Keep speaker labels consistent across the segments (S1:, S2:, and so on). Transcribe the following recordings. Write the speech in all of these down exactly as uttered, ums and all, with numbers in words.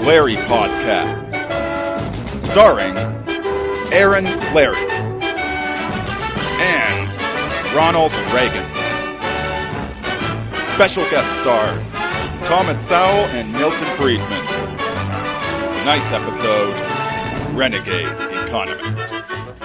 S1: Clary Podcast, starring Aaron Clary and Ronald Reagan. Special guest stars Thomas Sowell and Milton Friedman. Tonight's episode, Renegade Economist.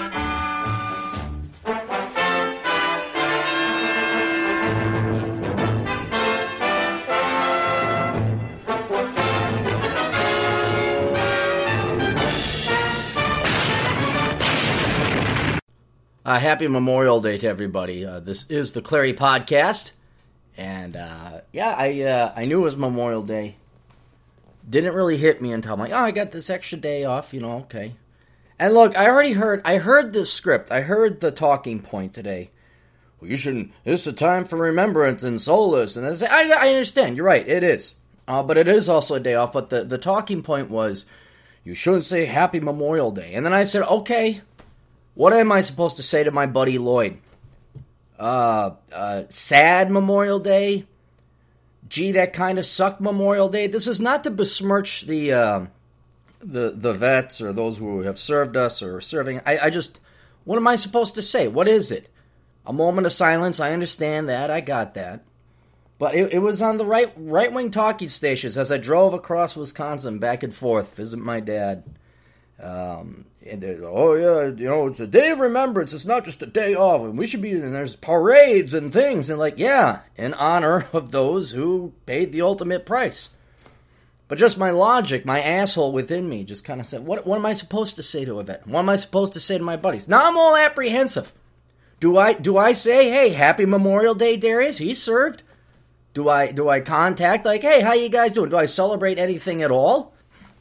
S2: Uh, happy Memorial Day to everybody. Uh, this is the Clary Podcast, and uh, yeah, I uh, I knew it was Memorial Day. Didn't really hit me until I'm like, oh, I got this extra day off, you know, okay. And look, I already heard, I heard this script, I heard the talking point today. Well, you shouldn't, it's a time for remembrance and solace, and I, say, I, I understand, you're right, it is. Uh, but it is also a day off, but the, the talking point was, you shouldn't say Happy Memorial Day. And then I said, okay. What am I supposed to say to my buddy Lloyd? Uh, uh, sad Memorial Day? Gee, that kind of sucked Memorial Day? This is not to besmirch the, uh, the the vets or those who have served us or are serving. I, I just, what am I supposed to say? What is it? A moment of silence, I understand that, I got that. But it, it was on the right, right-wing talking stations as I drove across Wisconsin back and forth, visit my dad. Um, and oh yeah, you know, it's a day of remembrance. It's not just a day off, and we should be. And there's parades and things, and like, yeah, in honor of those who paid the ultimate price. But just my logic, my asshole within me, just kind of said, "What? What am I supposed to say to a vet? What am I supposed to say to my buddies?" Now I'm all apprehensive. Do I? Do I say, "Hey, Happy Memorial Day, Darius"? He served. Do I? Do I contact like, "Hey, how you guys doing?" Do I celebrate anything at all?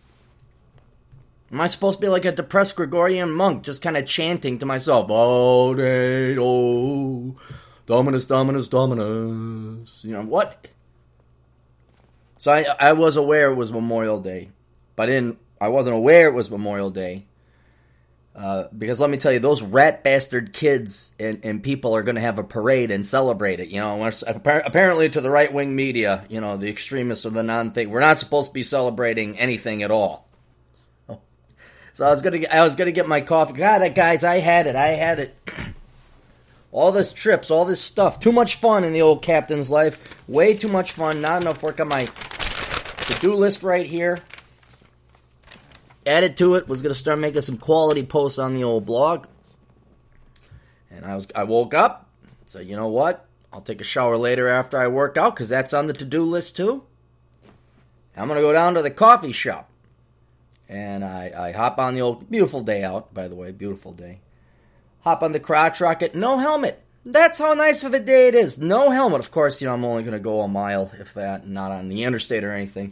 S2: Am I supposed to be like a depressed Gregorian monk, just kind of chanting to myself, "Oh, day, oh, Dominus, Dominus, Dominus." You know, what? So I, I was aware it was Memorial Day, but in, I wasn't aware it was Memorial Day. Uh, because let me tell you, those rat bastard kids and, and people are going to have a parade and celebrate it. You know, apparently to the right-wing media, you know, the extremists or the non-thing, we're not supposed to be celebrating anything at all. So I was gonna, get, I was gonna get my coffee. God, guys, I had it, I had it. All this trips, all this stuff, too much fun in the old captain's life. Way too much fun. Not enough work on my to-do list right here. Added to it, was gonna start making some quality posts on the old blog. And I was, I woke up, so you know what? I'll take a shower later after I work out because that's on the to-do list too. I'm gonna go down to the coffee shop. And I, I hop on the old, beautiful day out, by the way, beautiful day. Hop on the crotch rocket, no helmet. That's how nice of a day it is. No helmet. Of course, you know, I'm only going to go a mile, if that, not on the interstate or anything.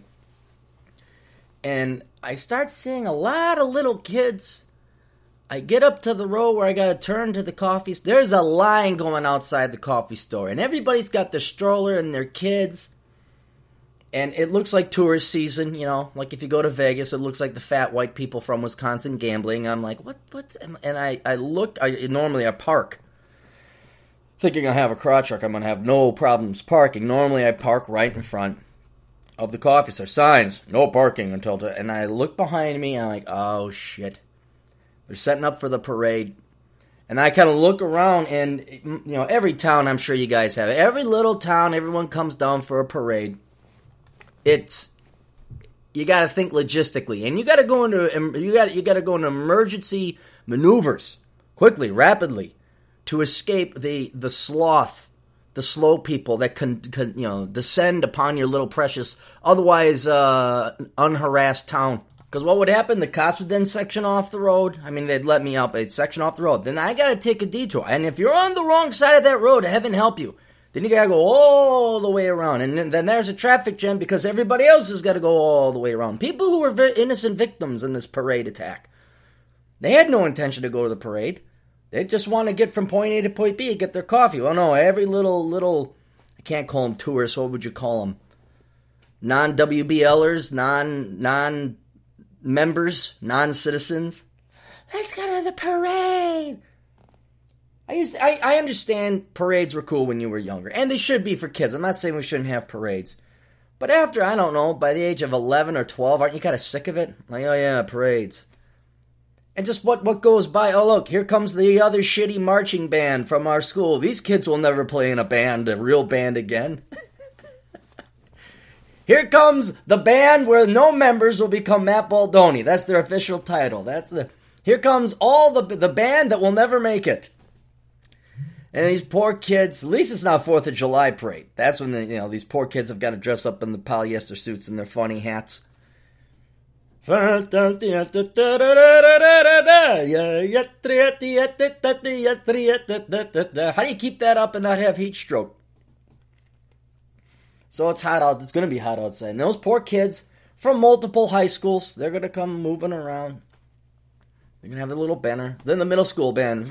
S2: And I start seeing a lot of little kids. I get up to the row where I got to turn to the coffee store. There's a line going outside the coffee store. And everybody's got their stroller and their kids. And it looks like tourist season, you know, like if you go to Vegas, it looks like the fat white people from Wisconsin gambling. I'm like, what, what? And I, I look, I normally I park. Thinking I have a crotch truck, I'm going to have no problems parking. Normally I park right in front of the coffee store. Signs, no parking until, to, and I look behind me, and I'm like, oh shit. They're setting up for the parade. And I kind of look around, and, you know, every town, I'm sure you guys have it. Every little town, everyone comes down for a parade. It's, you got to think logistically, and you got to go into you got you got to go into emergency maneuvers quickly, rapidly, to escape the the sloth, the slow people that can, can you know descend upon your little precious, otherwise uh, unharassed town. Because what would happen? The cops would then section off the road. I mean, they'd let me out, but they'd section off the road. Then I got to take a detour, and if you're on the wrong side of that road, heaven help you. Then you gotta go all the way around, and then there's a traffic jam because everybody else has got to go all the way around. People who were innocent victims in this parade attack, they had no intention to go to the parade. They just want to get from point A to point B and get their coffee. Well, no, every little, little, I can't call them tourists, what would you call them? Non-W B Lers, non, non-members, non-citizens. Let's go to the parade. I used to, I, I understand parades were cool when you were younger, and they should be for kids. I'm not saying we shouldn't have parades. But after, I don't know, by the age of eleven or twelve, aren't you kind of sick of it? Like, oh yeah, parades. And just what, what goes by, oh look, here comes the other shitty marching band from our school. These kids will never play in a band, a real band again. Here comes the band where no members will become Matt Baldoni. That's their official title. That's the. Here comes all the the band that will never make it. And these poor kids, at least it's not fourth of July parade. That's when the, you know, these poor kids have got to dress up in the polyester suits and their funny hats. How do you keep that up and not have heat stroke? So it's hot out. It's going to be hot outside. And those poor kids from multiple high schools, they're going to come moving around. They're going to have their little banner. Then the middle school band.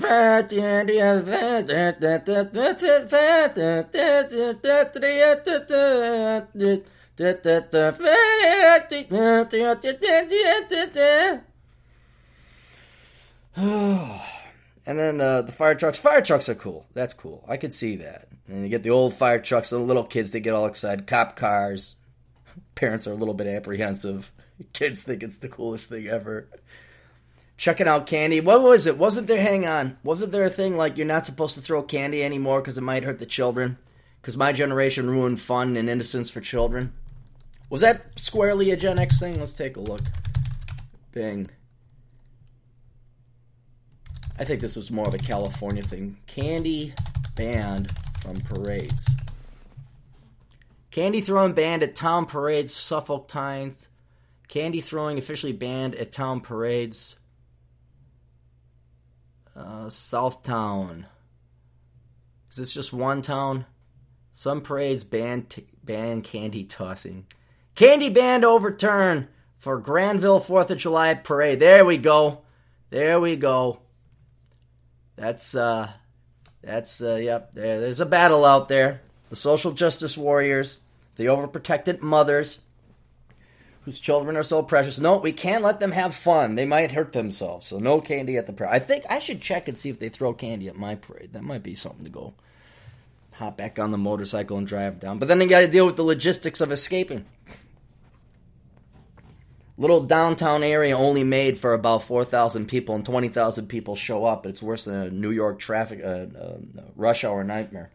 S2: And then uh, the fire trucks. Fire trucks are cool. That's cool. I could see that. And you get the old fire trucks, the little kids, they get all excited. Cop cars. Parents are a little bit apprehensive. Kids think it's the coolest thing ever. Checking out candy. What was it? Wasn't there, hang on, wasn't there a thing like you're not supposed to throw candy anymore because it might hurt the children? Because my generation ruined fun and innocence for children. Was that squarely a Gen X thing? Let's take a look. Bing. I think this was more of a California thing. Candy banned from parades. Candy throwing banned at town parades, Suffolk Times. Candy throwing officially banned at town parades. Uh, Southtown. Is this just one town? Some parades ban t- ban candy tossing. Candy ban overturned for Granville fourth of July parade. There we go. There we go. That's, uh, that's, uh, yep, there, there's a battle out there. The social justice warriors, the overprotected mothers, whose children are so precious. No, we can't let them have fun. They might hurt themselves. So no candy at the parade. I think I should check and see if they throw candy at my parade. That might be something to go hop back on the motorcycle and drive down. But then you got to deal with the logistics of escaping. Little downtown area only made for about four thousand people, and twenty thousand people show up. It's worse than a New York traffic uh, uh, rush hour nightmare.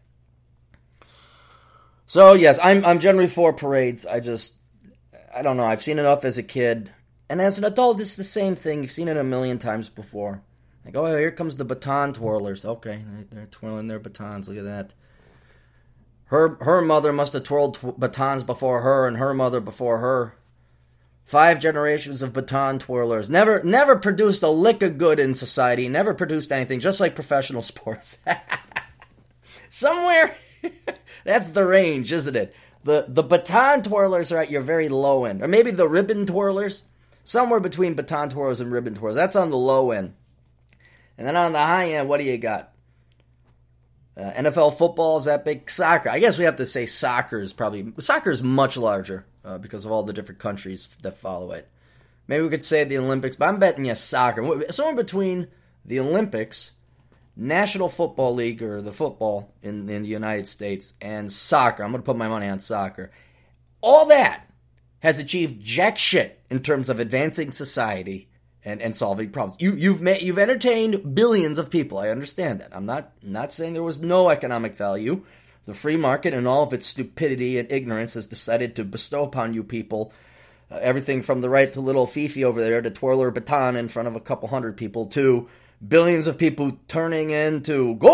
S2: So yes, I'm I'm generally for parades. I just I don't know. I've seen enough as a kid, and as an adult, it's the same thing. You've seen it a million times before. Like, oh, here comes the baton twirlers. Okay, they're twirling their batons. Look at that. Her her mother must have twirled tw- batons before her, and her mother before her. Five generations of baton twirlers. Never never produced a lick of good in society. Never produced anything, just like professional sports. Somewhere, that's the range, isn't it? The the baton twirlers are at your very low end. Or maybe the ribbon twirlers. Somewhere between baton twirlers and ribbon twirlers. That's on the low end. And then on the high end, what do you got? Uh, N F L football is that big. Soccer. I guess we have to say soccer is probably... Soccer is much larger. Uh, because of all the different countries that follow it. Maybe we could say the Olympics, but I'm betting you soccer. Somewhere between the Olympics, National Football League, or the football in, in the United States, and soccer. I'm going to put my money on soccer. All that has achieved jack shit in terms of advancing society and, and solving problems. You, you've met, you've entertained billions of people. I understand that. I'm not not saying there was no economic value. The free market and all of its stupidity and ignorance has decided to bestow upon you people uh, everything from the right to little Fifi over there to twirl her baton in front of a couple hundred people to billions of people turning into goal.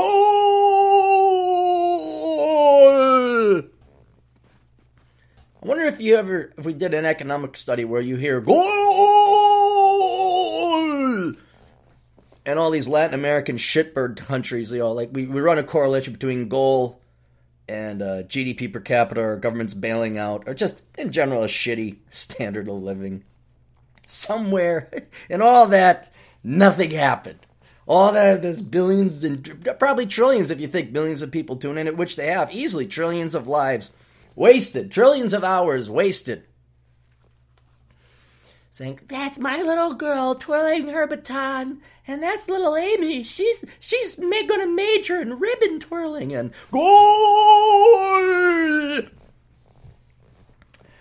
S2: I wonder if you ever, if we did an economic study where you hear goal and all these Latin American shitbird countries, you know, like we, we run a correlation between goal and uh, G D P per capita, or government's bailing out, or just, in general, a shitty standard of living. Somewhere in all that, nothing happened. All that, there's billions and probably trillions if you think billions of people tune in, at which they have. Easily trillions of lives wasted. Trillions of hours wasted. Saying, that's my little girl twirling her baton, and that's little Amy. She's she's ma- going to major in ribbon twirling and goal.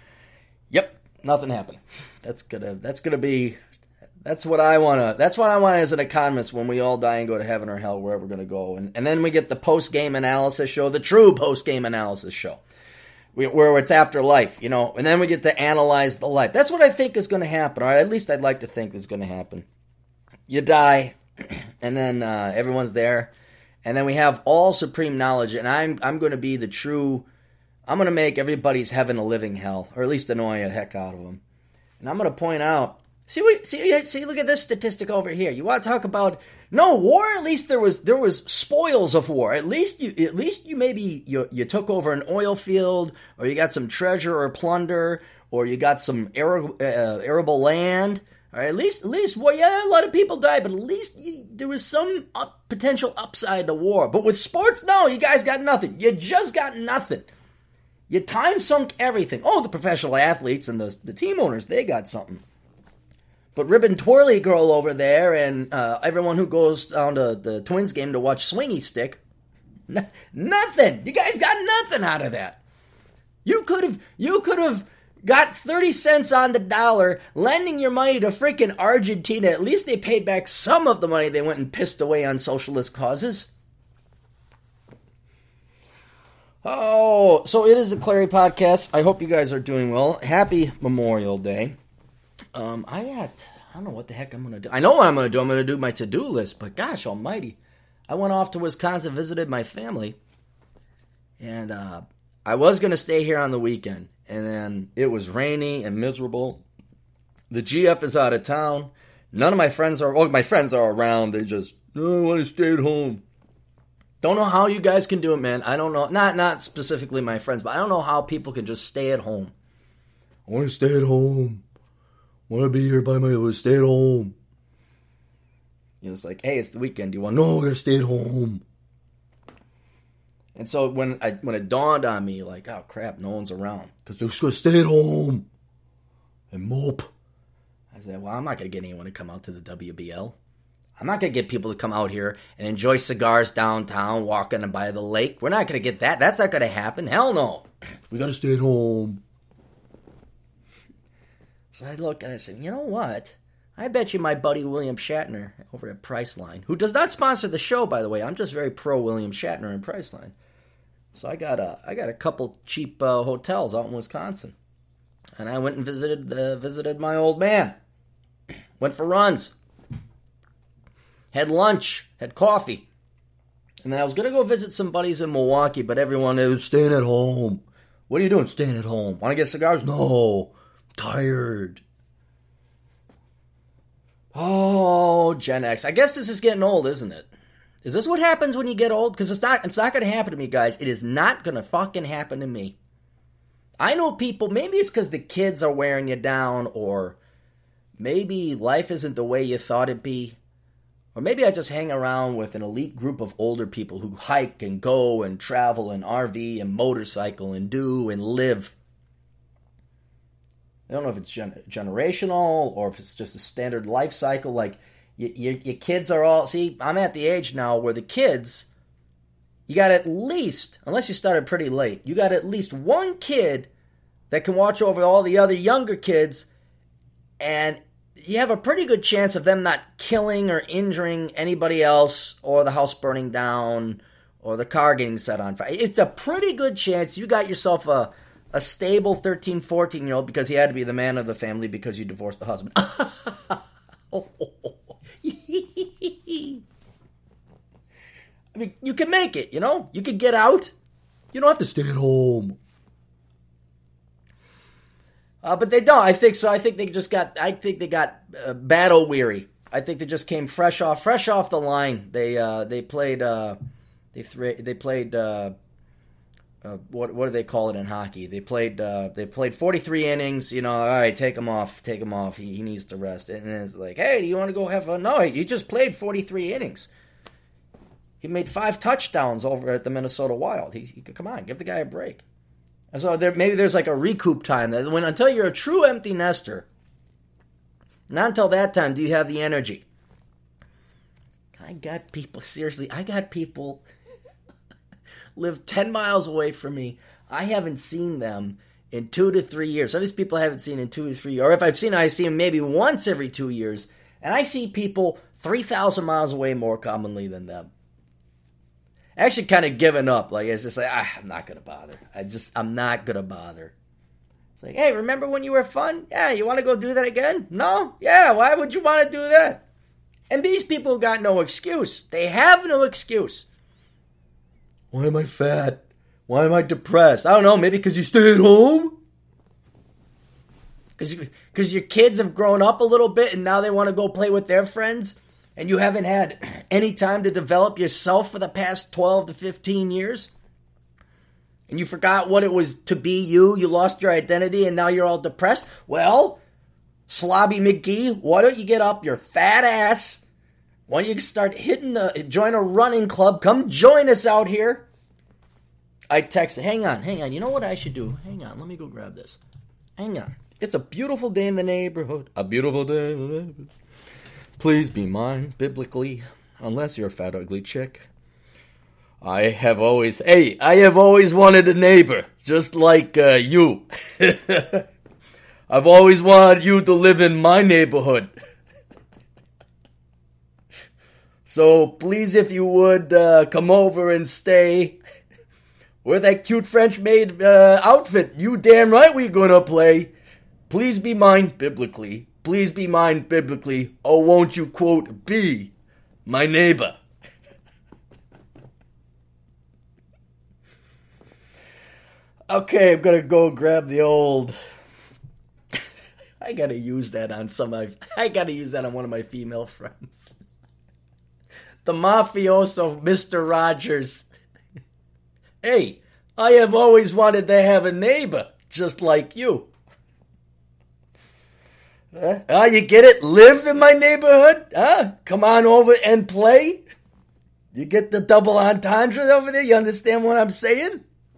S2: Nothing happened. That's gonna. That's gonna be. That's what I wanna. That's what I want as an economist. When we all die and go to heaven or hell, wherever we're gonna go, and and then we get the post game analysis show, the true post game analysis show, where it's after life, you know, and then we get to analyze the life. That's what I think is gonna happen, or at least I'd like to think is gonna happen. You die, and then uh, everyone's there, and then we have all supreme knowledge, and I'm I'm gonna be the true. I'm going to make everybody's heaven a living hell, or at least annoy a heck out of them. And I'm going to point out, see, what, see, see, look at this statistic over here. You want to talk about no war? At least there was there was spoils of war. At least you, at least you maybe you you took over an oil field, or you got some treasure or plunder, or you got some arable, uh, arable land. Or at least, at least, well, yeah, a lot of people died, but at least you, there was some up, potential upside to war. But with sports, no, you guys got nothing. You just got nothing. You time sunk everything. Oh, the professional athletes and the, the team owners, they got something. But Ribbon Twirly Girl over there and uh, everyone who goes down to the Twins game to watch Swingy Stick, n- nothing. You guys got nothing out of that. You could have you could have got thirty cents on the dollar lending your money to freaking Argentina. At least they paid back some of the money they went and pissed away on socialist causes. Oh, so it is the Clary Podcast. I hope you guys are doing well. Happy Memorial Day. Um, I got, I don't know what the heck I'm going to do. I know what I'm going to do. I'm going to do my to-do list, but gosh almighty. I went off to Wisconsin, visited my family, and uh, I was going to stay here on the weekend, and then it was rainy and miserable. The G F is out of town. None of my friends are, well, my friends are around. They just, oh, I want to stay at home. Don't know how you guys can do it, man. I don't know. Not not specifically my friends, but I don't know how people can just stay at home. I want to stay at home. I want to be here by my stay at home. You know, it's like, hey, it's the weekend. Do you want? No, I'm gonna stay at home. And so when I when it dawned on me, like, oh crap, no one's around because they're just gonna stay at home and mope. I said, well, I'm not gonna get anyone to come out to the W B L. I'm not going to get people to come out here and enjoy cigars downtown, walking by the lake. We're not going to get that. That's not going to happen. Hell no. We got to stay at home. So I look and I said, you know what? I bet you my buddy William Shatner over at Priceline, who does not sponsor the show, by the way. I'm just very pro William Shatner and Priceline. So I got a, I got a couple cheap uh, hotels out in Wisconsin. And I went and visited, uh, visited my old man. Went for runs. Had lunch, had coffee. And then I was going to go visit some buddies in Milwaukee, but everyone was staying at home. What are you doing staying at home? Want to get cigars? No, I'm tired. Oh, Gen X. I guess this is getting old, isn't it? Is this what happens when you get old? Because it's not, it's not going to happen to me, guys. It is not going to fucking happen to me. I know people, maybe it's because the kids are wearing you down, or maybe life isn't the way you thought it'd be. Or maybe I just hang around with an elite group of older people who hike and go and travel and R V and motorcycle and do and live. I don't know if it's gen- generational or if it's just a standard life cycle. Like, y- y- your kids are all... See, I'm at the age now where the kids, you got at least, unless you started pretty late, you got at least one kid that can watch over all the other younger kids, and you have a pretty good chance of them not killing or injuring anybody else, or the house burning down, or the car getting set on fire. It's a pretty good chance you got yourself a, a stable thirteen, fourteen-year-old because he had to be the man of the family because you divorced the husband. I mean, you can make it, you know? You can get out. You don't have to stay at home. Uh, but they don't. I think so. I think they just got. I think they got uh, battle weary. I think they just came fresh off, fresh off the line. They uh, they played. Uh, they th- they played. Uh, uh, what what do they call it in hockey? They played. Uh, they played forty-three innings. You know. All right, take him off. Take him off. He, he needs to rest. And it's like, hey, do you want to go have fun? No, you just played forty-three innings. He made five touchdowns over at the Minnesota Wild. He, he come on, give the guy a break. And so there, maybe there's like a recoup time. That when until you're a true empty nester, not until that time do you have the energy. I got people, seriously, I got people live ten miles away from me. I haven't seen them in two to three years. Some of these people I haven't seen in two to three years. Or if I've seen them, I see them maybe once every two years. And I see people three thousand miles away more commonly than them. Actually kind of given up. Like, it's just like, ah, I'm not going to bother. I just, I'm not going to bother. It's like, hey, remember when you were fun? Yeah, you want to go do that again? No? Yeah, why would you want to do that? And these people got no excuse. They have no excuse. Why am I fat? Why am I depressed? I don't know, maybe because you stay at home? Because your kids have grown up a little bit and now they want to go play with their friends? And you haven't had any time to develop yourself for the past twelve to fifteen years? And you forgot what it was to be you? You lost your identity and now you're all depressed? Well, Slobby McGee, why don't you get up your fat ass? Why don't you start hitting the, join a running club? Come join us out here. I texted, hang on, hang on. You know what I should do? Hang on, let me go grab this. Hang on. It's a beautiful day in the neighborhood. A beautiful day in the neighborhood. Please be mine, biblically, unless you're a fat, ugly chick. I have always, hey, I have always wanted a neighbor, just like uh, you. I've always wanted you to live in my neighborhood. So please, if you would, uh, come over and stay. Wear that cute French maid uh, outfit. You damn right we're gonna play. Please be mine, biblically. Please be mine biblically, or won't you, quote, be my neighbor? Okay, I'm going to go grab the old... I got to use that on some of... I got to use that on one of my female friends. The mafioso, Mister Rogers. Hey, I have always wanted to have a neighbor, just like you. Huh? Ah, you get it? Live in my neighborhood? Huh? Come on over and play? You get the double entendre over there? You understand what I'm saying?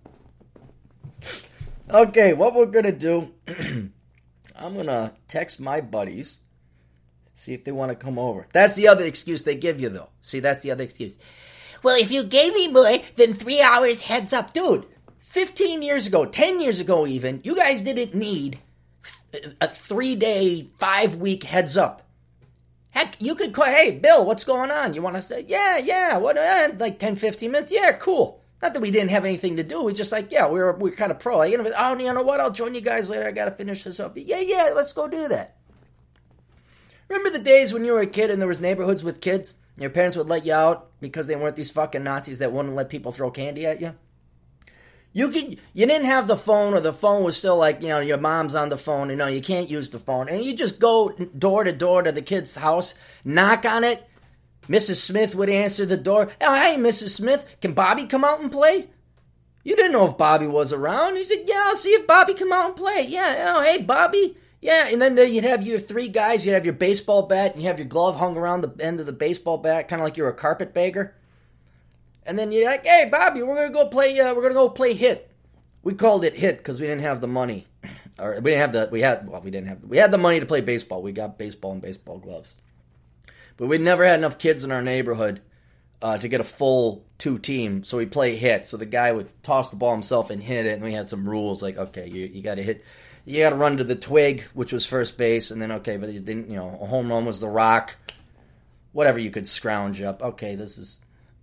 S2: Okay, what we're going to do, I'm going to text my buddies, see if they want to come over. That's the other excuse they give you, though. See, that's the other excuse. Well, if you gave me more than three hours heads up, dude, fifteen years ago, ten years ago even, you guys didn't need a three-day, five-week heads up. Heck, you could call, hey, Bill, what's going on? You want to say, yeah, yeah, what, uh, like ten, fifteen minutes? Yeah, cool. Not that we didn't have anything to do. We just like, yeah, we were we were kind of pro. Like, you know, oh, you know what? I'll join you guys later. I got to finish this up. Yeah, yeah, let's go do that. Remember the days when you were a kid and there was neighborhoods with kids? Your parents would let you out because they weren't these fucking Nazis that wouldn't let people throw candy at you? You could, you didn't have the phone, or the phone was still like, you know, your mom's on the phone, you know, you can't use the phone. And you just go door to door to the kid's house, knock on it. Missus Smith would answer the door. Oh, hey, Missus Smith, can Bobby come out and play? You didn't know if Bobby was around. You said, yeah, I'll see if Bobby come out and play. Yeah, oh, hey, Bobby. Yeah, and then you'd have your three guys. You'd have your baseball bat, and you have your glove hung around the end of the baseball bat, kind of like you're a carpetbagger. And then you're like, hey, Bobby, we're gonna go play. Uh, we're gonna go play hit. We called it hit because we didn't have the money, or we didn't have the. We had well, we didn't have. We had the money to play baseball. We got baseball and baseball gloves, but we never had enough kids in our neighborhood uh, to get a full two team. So we play hit. So the guy would toss the ball himself and hit it, and we had some rules like, okay, you you got to hit. You got to run to the twig, which was first base, and then okay, but you didn't. You know, a home run was the rock. Whatever you could scrounge up. Okay, this is.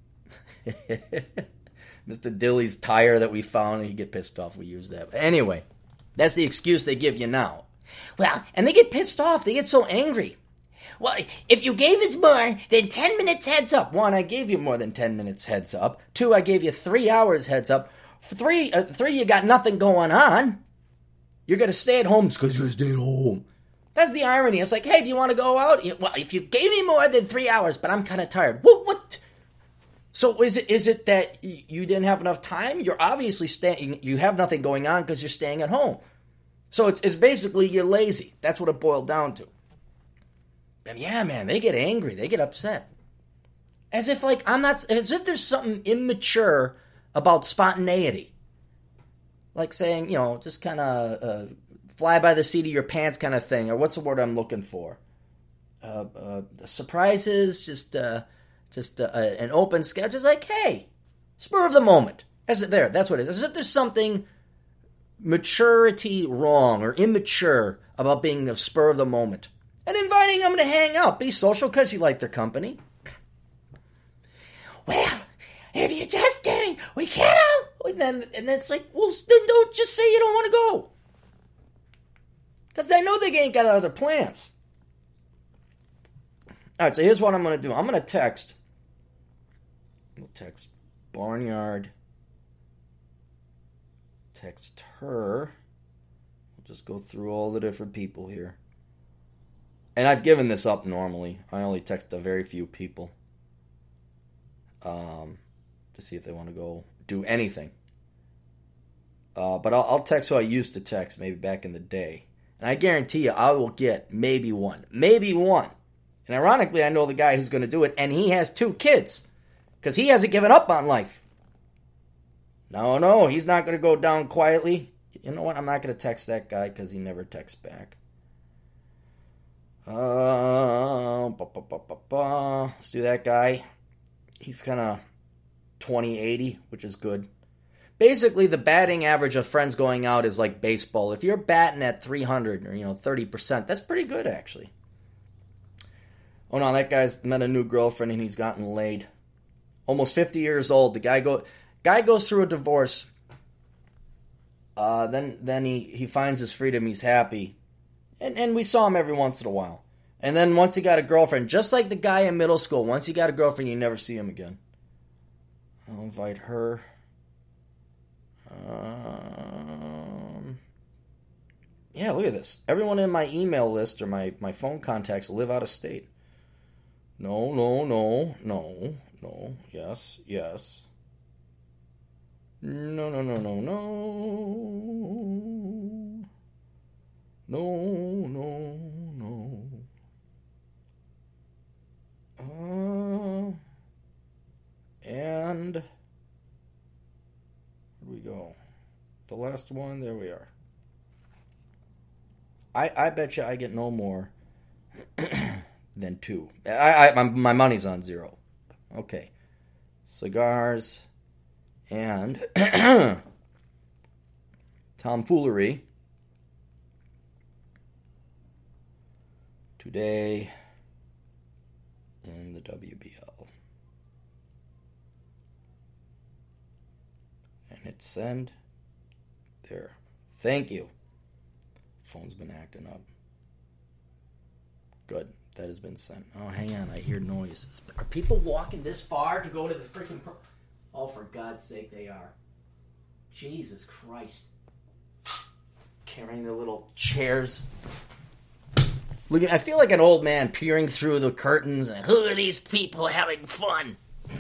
S2: Mister Dilly's tire that we found, and he'd get pissed off we used that. But anyway, that's the excuse they give you now. Well, and they get pissed off. They get so angry. Well, if you gave us more than ten minutes heads up. One, I gave you more than ten minutes heads up. Two, I gave you three hours heads up. Three, uh, three, you got nothing going on. You're going to stay at home because you stay at home. That's the irony. It's like, hey, do you want to go out? Well, if you gave me more than three hours, but I'm kind of tired. What? What? So is it is it that you didn't have enough time? You're obviously staying. You have nothing going on because you're staying at home. So it's it's basically you're lazy. That's what it boiled down to. And yeah, man, they get angry. They get upset. As if like I'm not. As if there's something immature about spontaneity. Like saying, you know, just kind of uh, fly by the seat of your pants kind of thing. Or what's the word I'm looking for? Uh, uh, surprises. Just. Uh, Just uh, an open schedule. Just like, hey, spur of the moment. As it there, that's what it is. As if there's something maturity wrong or immature about being the spur of the moment. And inviting them to hang out. Be social because you like their company. Well, if you just give me, we can't out. And then, and then it's like, well, then don't just say you don't want to go. Because I know they ain't got other plans. Alright, so here's what I'm going to do. I'm going to text. We'll text Barnyard. Text her. We'll just go through all the different people here. And I've given this up normally. I only text a very few people. Um, to see if they want to go do anything. Uh, but I'll, I'll text who I used to text, maybe back in the day. And I guarantee you, I will get maybe one. Maybe one. And ironically, I know the guy who's going to do it, and he has two kids. Because he hasn't given up on life. No, no, he's not going to go down quietly. You know what? I'm not going to text that guy because he never texts back. Uh, ba, ba, ba, ba, ba. Let's do that guy. He's kind of twenty eighty, which is good. Basically, the batting average of friends going out is like baseball. If you're batting at three hundred or, you know, thirty percent, that's pretty good, actually. Oh, no, that guy's met a new girlfriend and he's gotten laid. Almost fifty years old. The guy go guy goes through a divorce. Uh, then then he, he finds his freedom. He's happy. And and we saw him every once in a while. And then once he got a girlfriend, just like the guy in middle school, once he got a girlfriend, you never see him again. I'll invite her. Um, yeah, look at this. Everyone in my email list or my, my phone contacts live out of state. No, no, no, no, no, yes, yes. No, no, no, no, no. No, no, no. Uh, and where do we go? The last one, there we are. I I bet you I get no more than two. I, I my, my money's on zero. Okay. Cigars and tomfoolery. Today in the W B L. And hit send. There. Thank you. Phone's been acting up. Good. That has been sent. Oh, hang on. I hear noises. Are people walking this far to go to the freaking... Pro- oh, for God's sake, they are. Jesus Christ. Carrying their little chairs. Look, I feel like an old man peering through the curtains and who are these people having fun?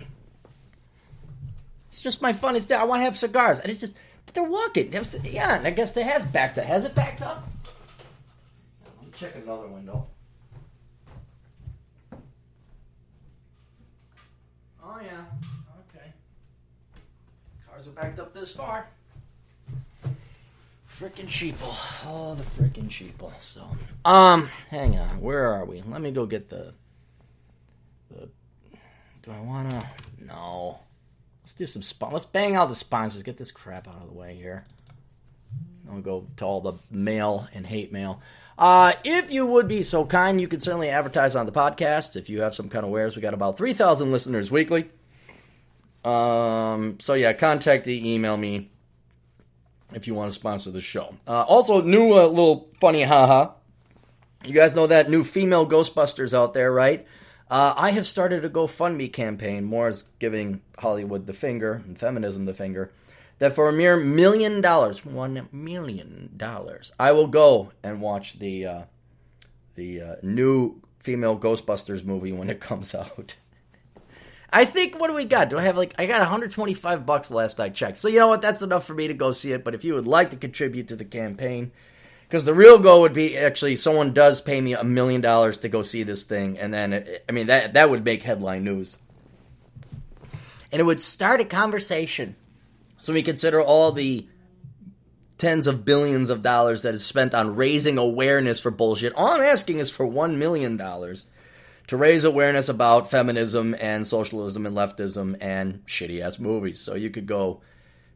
S2: It's just my fun is I want to have cigars. And it's just, but they're walking. Yeah, and I guess it has backed up. Has it backed up? Let me check another window. Oh yeah, okay. Cars are backed up this far. Frickin' sheeple. Oh, the frickin' sheeple. So, um, hang on. Where are we? Let me go get the, the do I want to? No. Let's do some spon- Let's bang out the sponsors. Get this crap out of the way here. I'll go to all the mail and hate mail. Uh, if you would be so kind, you could certainly advertise on the podcast. If you have some kind of wares, we got about three thousand listeners weekly. Um, so yeah, contact me, email me. If you want to sponsor the show. Uh, also, new uh, little funny haha. You guys know that new female Ghostbusters out there, right? Uh, I have started a GoFundMe campaign, more as giving Hollywood the finger and feminism the finger, that for a mere million dollars, one million dollars, I will go and watch the uh, the uh, new female Ghostbusters movie when it comes out. I think, what do we got? Do I have like, I got one hundred twenty-five bucks last I checked. So you know what, that's enough for me to go see it. But if you would like to contribute to the campaign, because the real goal would be actually someone does pay me a million dollars to go see this thing. And then, it, I mean, that that would make headline news. And it would start a conversation. So we consider all the tens of billions of dollars that is spent on raising awareness for bullshit. All I'm asking is for one million dollars. To raise awareness about feminism and socialism and leftism and shitty-ass movies. So you could go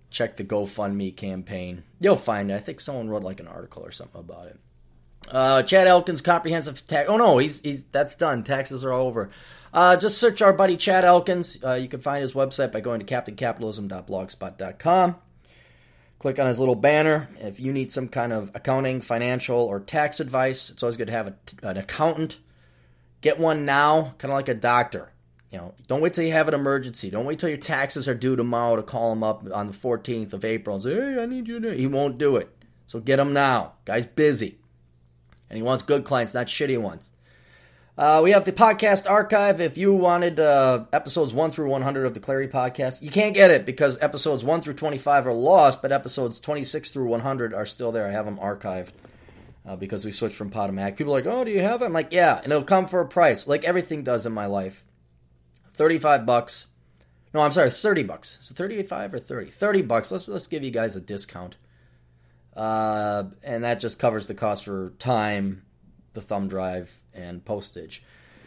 S2: check the GoFundMe campaign. You'll find it. I think someone wrote like an article or something about it. Uh, Chad Elkins, comprehensive tax. Oh no, he's he's that's done. Taxes are all over. Uh, just search our buddy Chad Elkins. Uh, you can find his website by going to captain capitalism dot blogspot dot com. Click on his little banner. If you need some kind of accounting, financial, or tax advice, it's always good to have a, an accountant. Get one now, kind of like a doctor. You know, don't wait till you have an emergency. Don't wait till your taxes are due tomorrow to call him up on the fourteenth of April and say, hey, I need you to. He won't do it. So get him now. Guy's busy. And he wants good clients, not shitty ones. Uh, we have the podcast archive. If you wanted uh, episodes one through one hundred of the Clary podcast, you can't get it because episodes one through twenty-five are lost, but episodes twenty-six through one hundred are still there. I have them archived uh, because we switched from Podomatic. People are like, oh, do you have it? I'm like, yeah, and it'll come for a price, like everything does in my life. thirty-five bucks. No, I'm sorry, thirty bucks. Is it thirty-five or thirty? thirty bucks. Let's let's give you guys a discount. Uh, and that just covers the cost for time, the thumb drive, and postage.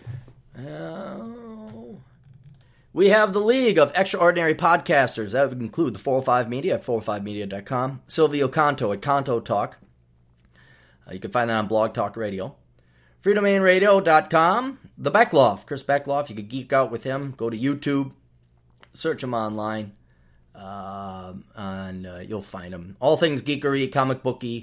S2: Oh. We have the League of Extraordinary Podcasters. That would include the four oh five Media at four oh five media dot com. Silvio Canto at Canto Talk. Uh, you can find that on Blog Talk Radio. free domain radio dot com. The Beckloff, Chris Beckloff. You could geek out with him. Go to YouTube. Search him online. Uh, and uh, you'll find him. All things geekery, comic booky,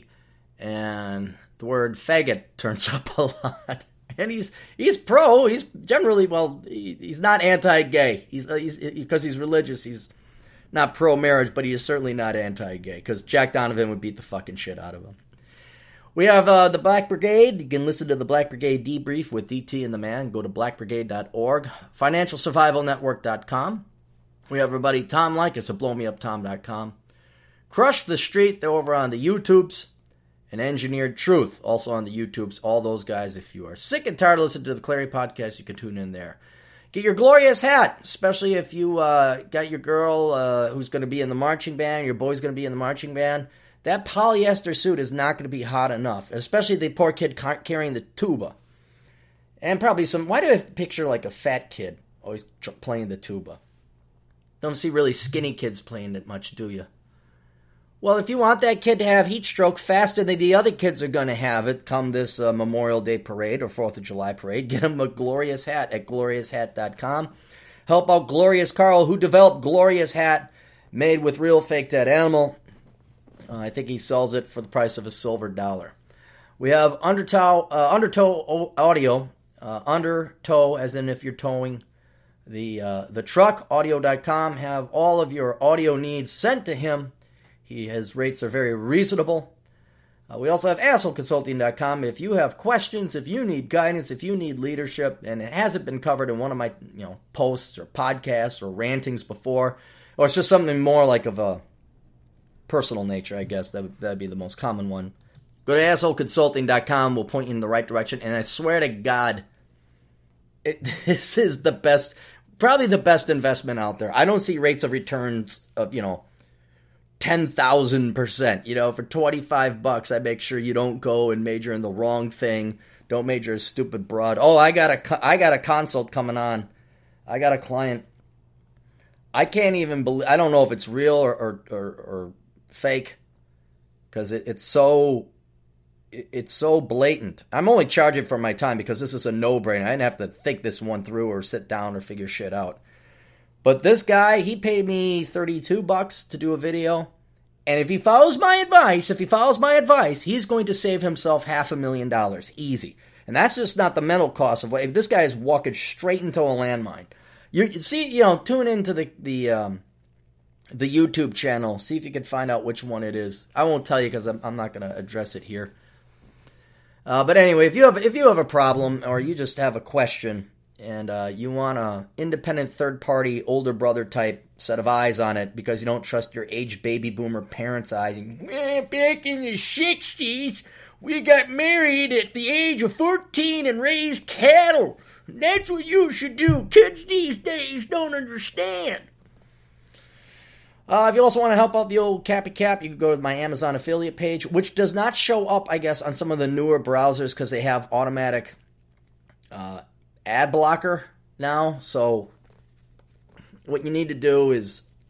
S2: and the word faggot turns up a lot. And he's he's pro. He's generally, well, he, he's not anti-gay. He's he's because he's religious. He's not pro-marriage, but he is certainly not anti-gay. Because Jack Donovan would beat the fucking shit out of him. We have uh, the Black Brigade. You can listen to the Black Brigade debrief with D T and the Man. Go to black brigade dot org. financial survival network dot com. We have our buddy Tom Likas at blow me up tom dot com. Crush the Street, they're over on the YouTubes. And Engineered Truth, also on the YouTubes. All those guys, if you are sick and tired of listening to the Clary podcast, you can tune in there. Get your glorious hat, especially if you uh, got your girl uh, who's going to be in the marching band, your boy's going to be in the marching band. That polyester suit is not going to be hot enough, especially the poor kid ca- carrying the tuba. And probably some, why do I picture like a fat kid always tr- playing the tuba? Don't see really skinny kids playing it much, do you? Well, if you want that kid to have heat stroke faster than the other kids are going to have it come this uh, Memorial Day parade or fourth of July parade, get him a Glorious Hat at glorious hat dot com. Help out Glorious Carl, who developed Glorious Hat, made with real fake dead animal. Uh, I think he sells it for the price of a silver dollar. We have Undertow, uh, Undertow Audio, uh, Undertow, as in if you're towing the uh, the truck, audio dot com. Have all of your audio needs sent to him. He, his rates are very reasonable. Uh, we also have asshole consulting dot com. If you have questions, if you need guidance, if you need leadership, and it hasn't been covered in one of my you know posts or podcasts or rantings before, or it's just something more like of a personal nature, I guess, that would that'd be the most common one. Go to asshole consulting dot com. We'll point you in the right direction. And I swear to God, it, this is the best, probably the best investment out there. I don't see rates of returns of, you know, ten thousand percent. You know, for twenty-five bucks, I make sure you don't go and major in the wrong thing. Don't major a stupid broad. Oh, I got a, I got a consult coming on. I got a client. I can't even believe, I don't know if it's real or, or, or, or fake, because it, it's so, it, it's so blatant. I'm only charging for my time because this is a no-brainer. I didn't have to think this one through or sit down or figure shit out. But this guy, he paid me thirty-two bucks to do a video. And if he follows my advice, if he follows my advice, he's going to save himself half a million dollars. Easy. And that's just not the mental cost of what, if this guy is walking straight into a landmine. You see, you know, tune into the, the, um, the YouTube channel. See if you can find out which one it is. I won't tell you because I'm, I'm not going to address it here. Uh, but anyway, if you have, if you have a problem or you just have a question, and uh, you want a independent third-party older brother type set of eyes on it because you don't trust your aged baby boomer parents' eyes. And, eh, back in the sixties, we got married at the age of fourteen and raised cattle. That's what you should do. Kids these days don't understand. Uh, if you also want to help out the old Cappy Cap, you can go to my Amazon affiliate page, which does not show up, I guess, on some of the newer browsers because they have automatic Uh, ad blocker now, so what you need to do is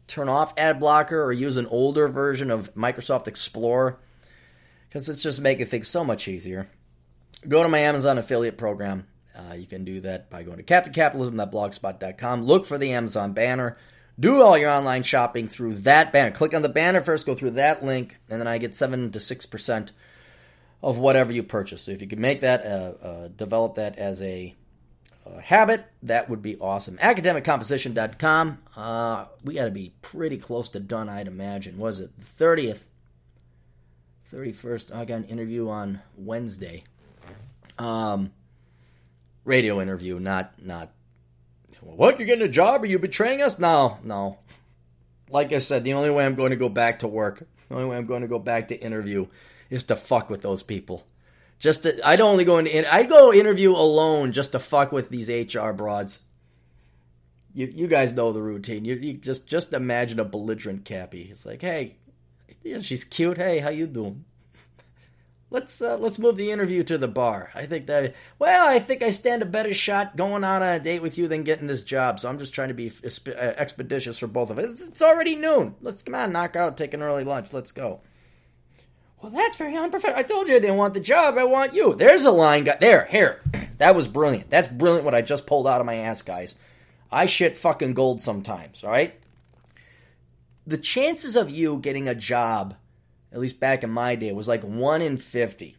S2: turn off ad blocker or use an older version of Microsoft Explorer, because it's just making things so much easier. Go to my Amazon affiliate program. Uh, you can do that by going to captain capitalism dot blogspot dot com. Look for the Amazon banner. Do all your online shopping through that banner. Click on the banner first, go through that link, and then I get seven to six percent of whatever you purchase. So if you could make that, uh, uh, develop that as a uh, habit, that would be awesome. academic composition dot com. Uh, we got to be pretty close to done, I'd imagine. Was it the thirtieth? thirty-first. I got an interview on Wednesday. Um, radio interview, not, not, what, you're getting a job? Are you betraying us? No, no. Like I said, the only way I'm going to go back to work, the only way I'm going to go back to interview is to fuck with those people. Just to, I'd only go into, I'd go interview alone just to fuck with these H R broads. You you guys know the routine. You, you just, just imagine a belligerent Cappy. It's like, hey, yeah, she's cute. Hey, how you doing? Let's uh, let's move the interview to the bar. I think that, well, I think I stand a better shot going on a date with you than getting this job. So I'm just trying to be expeditious for both of us. It's already noon. Let's, come on, knock out, take an early lunch. Let's go. Well, that's very unprofessional. I told you I didn't want the job. I want you. There's a line. Got there. Here. That was brilliant. That's brilliant what I just pulled out of my ass, guys. I shit fucking gold sometimes, all right? The chances of you getting a job, at least back in my day, was like one in fifty.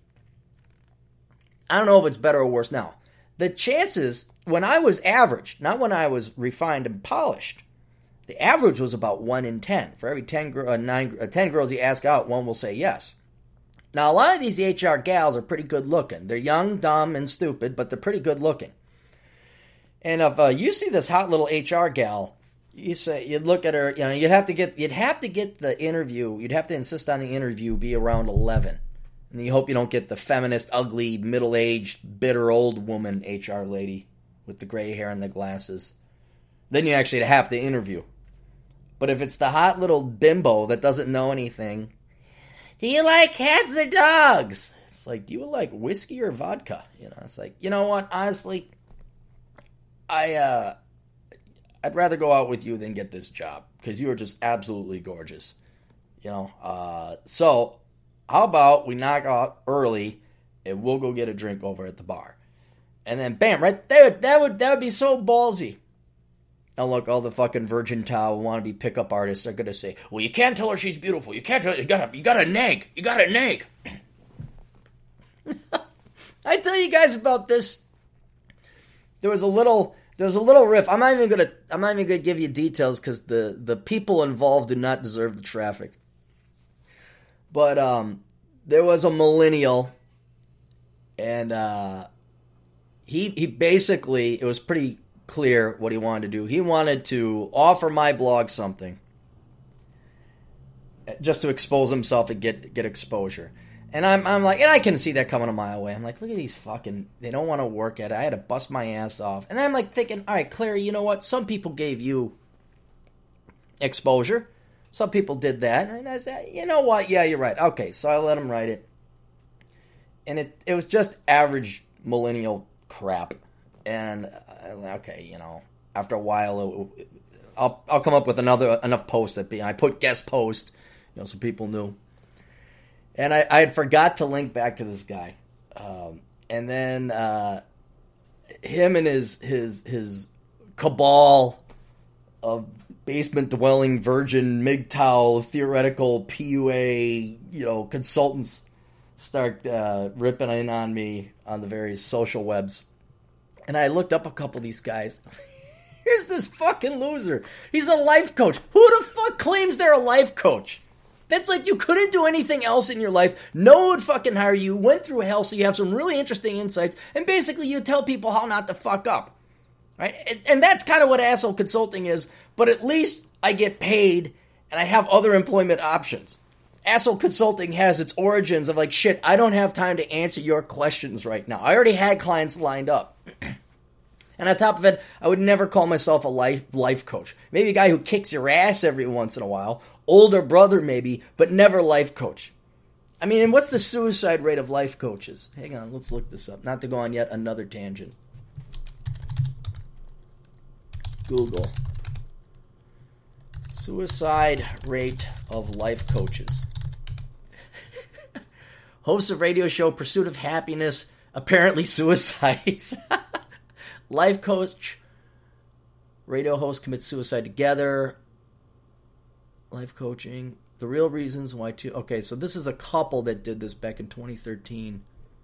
S2: I don't know if it's better or worse now. The chances, when I was average, not when I was refined and polished, the average was about one in ten. For every ten, uh, nine, uh, ten girls you ask out, one will say yes. Now, a lot of these H R gals are pretty good looking. They're young, dumb, and stupid, but they're pretty good looking. And if uh, you see this hot little H R gal, you say, you'd look at her, you know, you'd have to get, you'd have to get the interview, you'd have to insist on the interview be around eleven. And you hope you don't get the feminist, ugly, middle-aged, bitter old woman H R lady with the gray hair and the glasses. Then you actually have to interview. But if it's the hot little bimbo that doesn't know anything, do you like cats or dogs? It's like, do you like whiskey or vodka? You know, it's like, you know what, honestly, I, uh, I'd rather go out with you than get this job, because you are just absolutely gorgeous. You know, uh, so how about we knock out early and we'll go get a drink over at the bar. And then bam, right there, that would that would be so ballsy. Now look, all the fucking virgin towel wannabe pickup artists are gonna say, well, you can't tell her she's beautiful. You can't tell her, you gotta you gotta nag. You gotta nag. I tell you guys about this. There was a little There's a little riff. I'm not even gonna. I'm not even gonna give you details because the, the people involved do not deserve the traffic. But um, there was a millennial, and uh, he he basically, it was pretty clear what he wanted to do. He wanted to offer my blog something, just to expose himself and get get exposure. And I'm I'm like, and I can see that coming a mile away. I'm like, look at these fucking, they don't want to work at it. I had to bust my ass off. And I'm like thinking, all right, Clary, you know what? Some people gave you exposure. Some people did that. And I said, you know what? Yeah, you're right. Okay, so I let him write it. And it it was just average millennial crap. And, uh, okay, you know, after a while, it, I'll I'll come up with another enough posts that be, I put guest post, you know, so people knew. And I, I had forgot to link back to this guy. Um, and then uh, him and his his his cabal of basement-dwelling virgin M G T O W theoretical P U A, you know, consultants start uh, ripping in on me on the various social webs. And I looked up a couple of these guys. Here's this fucking loser. He's a life coach. Who the fuck claims they're a life coach? That's like you couldn't do anything else in your life. No one would fucking hire you. Went through hell, so you have some really interesting insights. And basically, you tell people how not to fuck up. Right? And, and that's kind of what asshole consulting is. But at least I get paid, and I have other employment options. Asshole consulting has its origins of like, shit, I don't have time to answer your questions right now. I already had clients lined up. And on top of it, I would never call myself a life life coach. Maybe a guy who kicks your ass every once in a while. Older brother maybe, but never life coach. I mean, and what's the suicide rate of life coaches? Hang on, let's look this up. Not to go on yet another tangent. Google. Suicide rate of life coaches. Host of radio show Pursuit of Happiness, apparently suicides. Life coach, radio host commits suicide together. Life coaching, the real reasons why two. Okay, so this is a couple that did this back in twenty thirteen.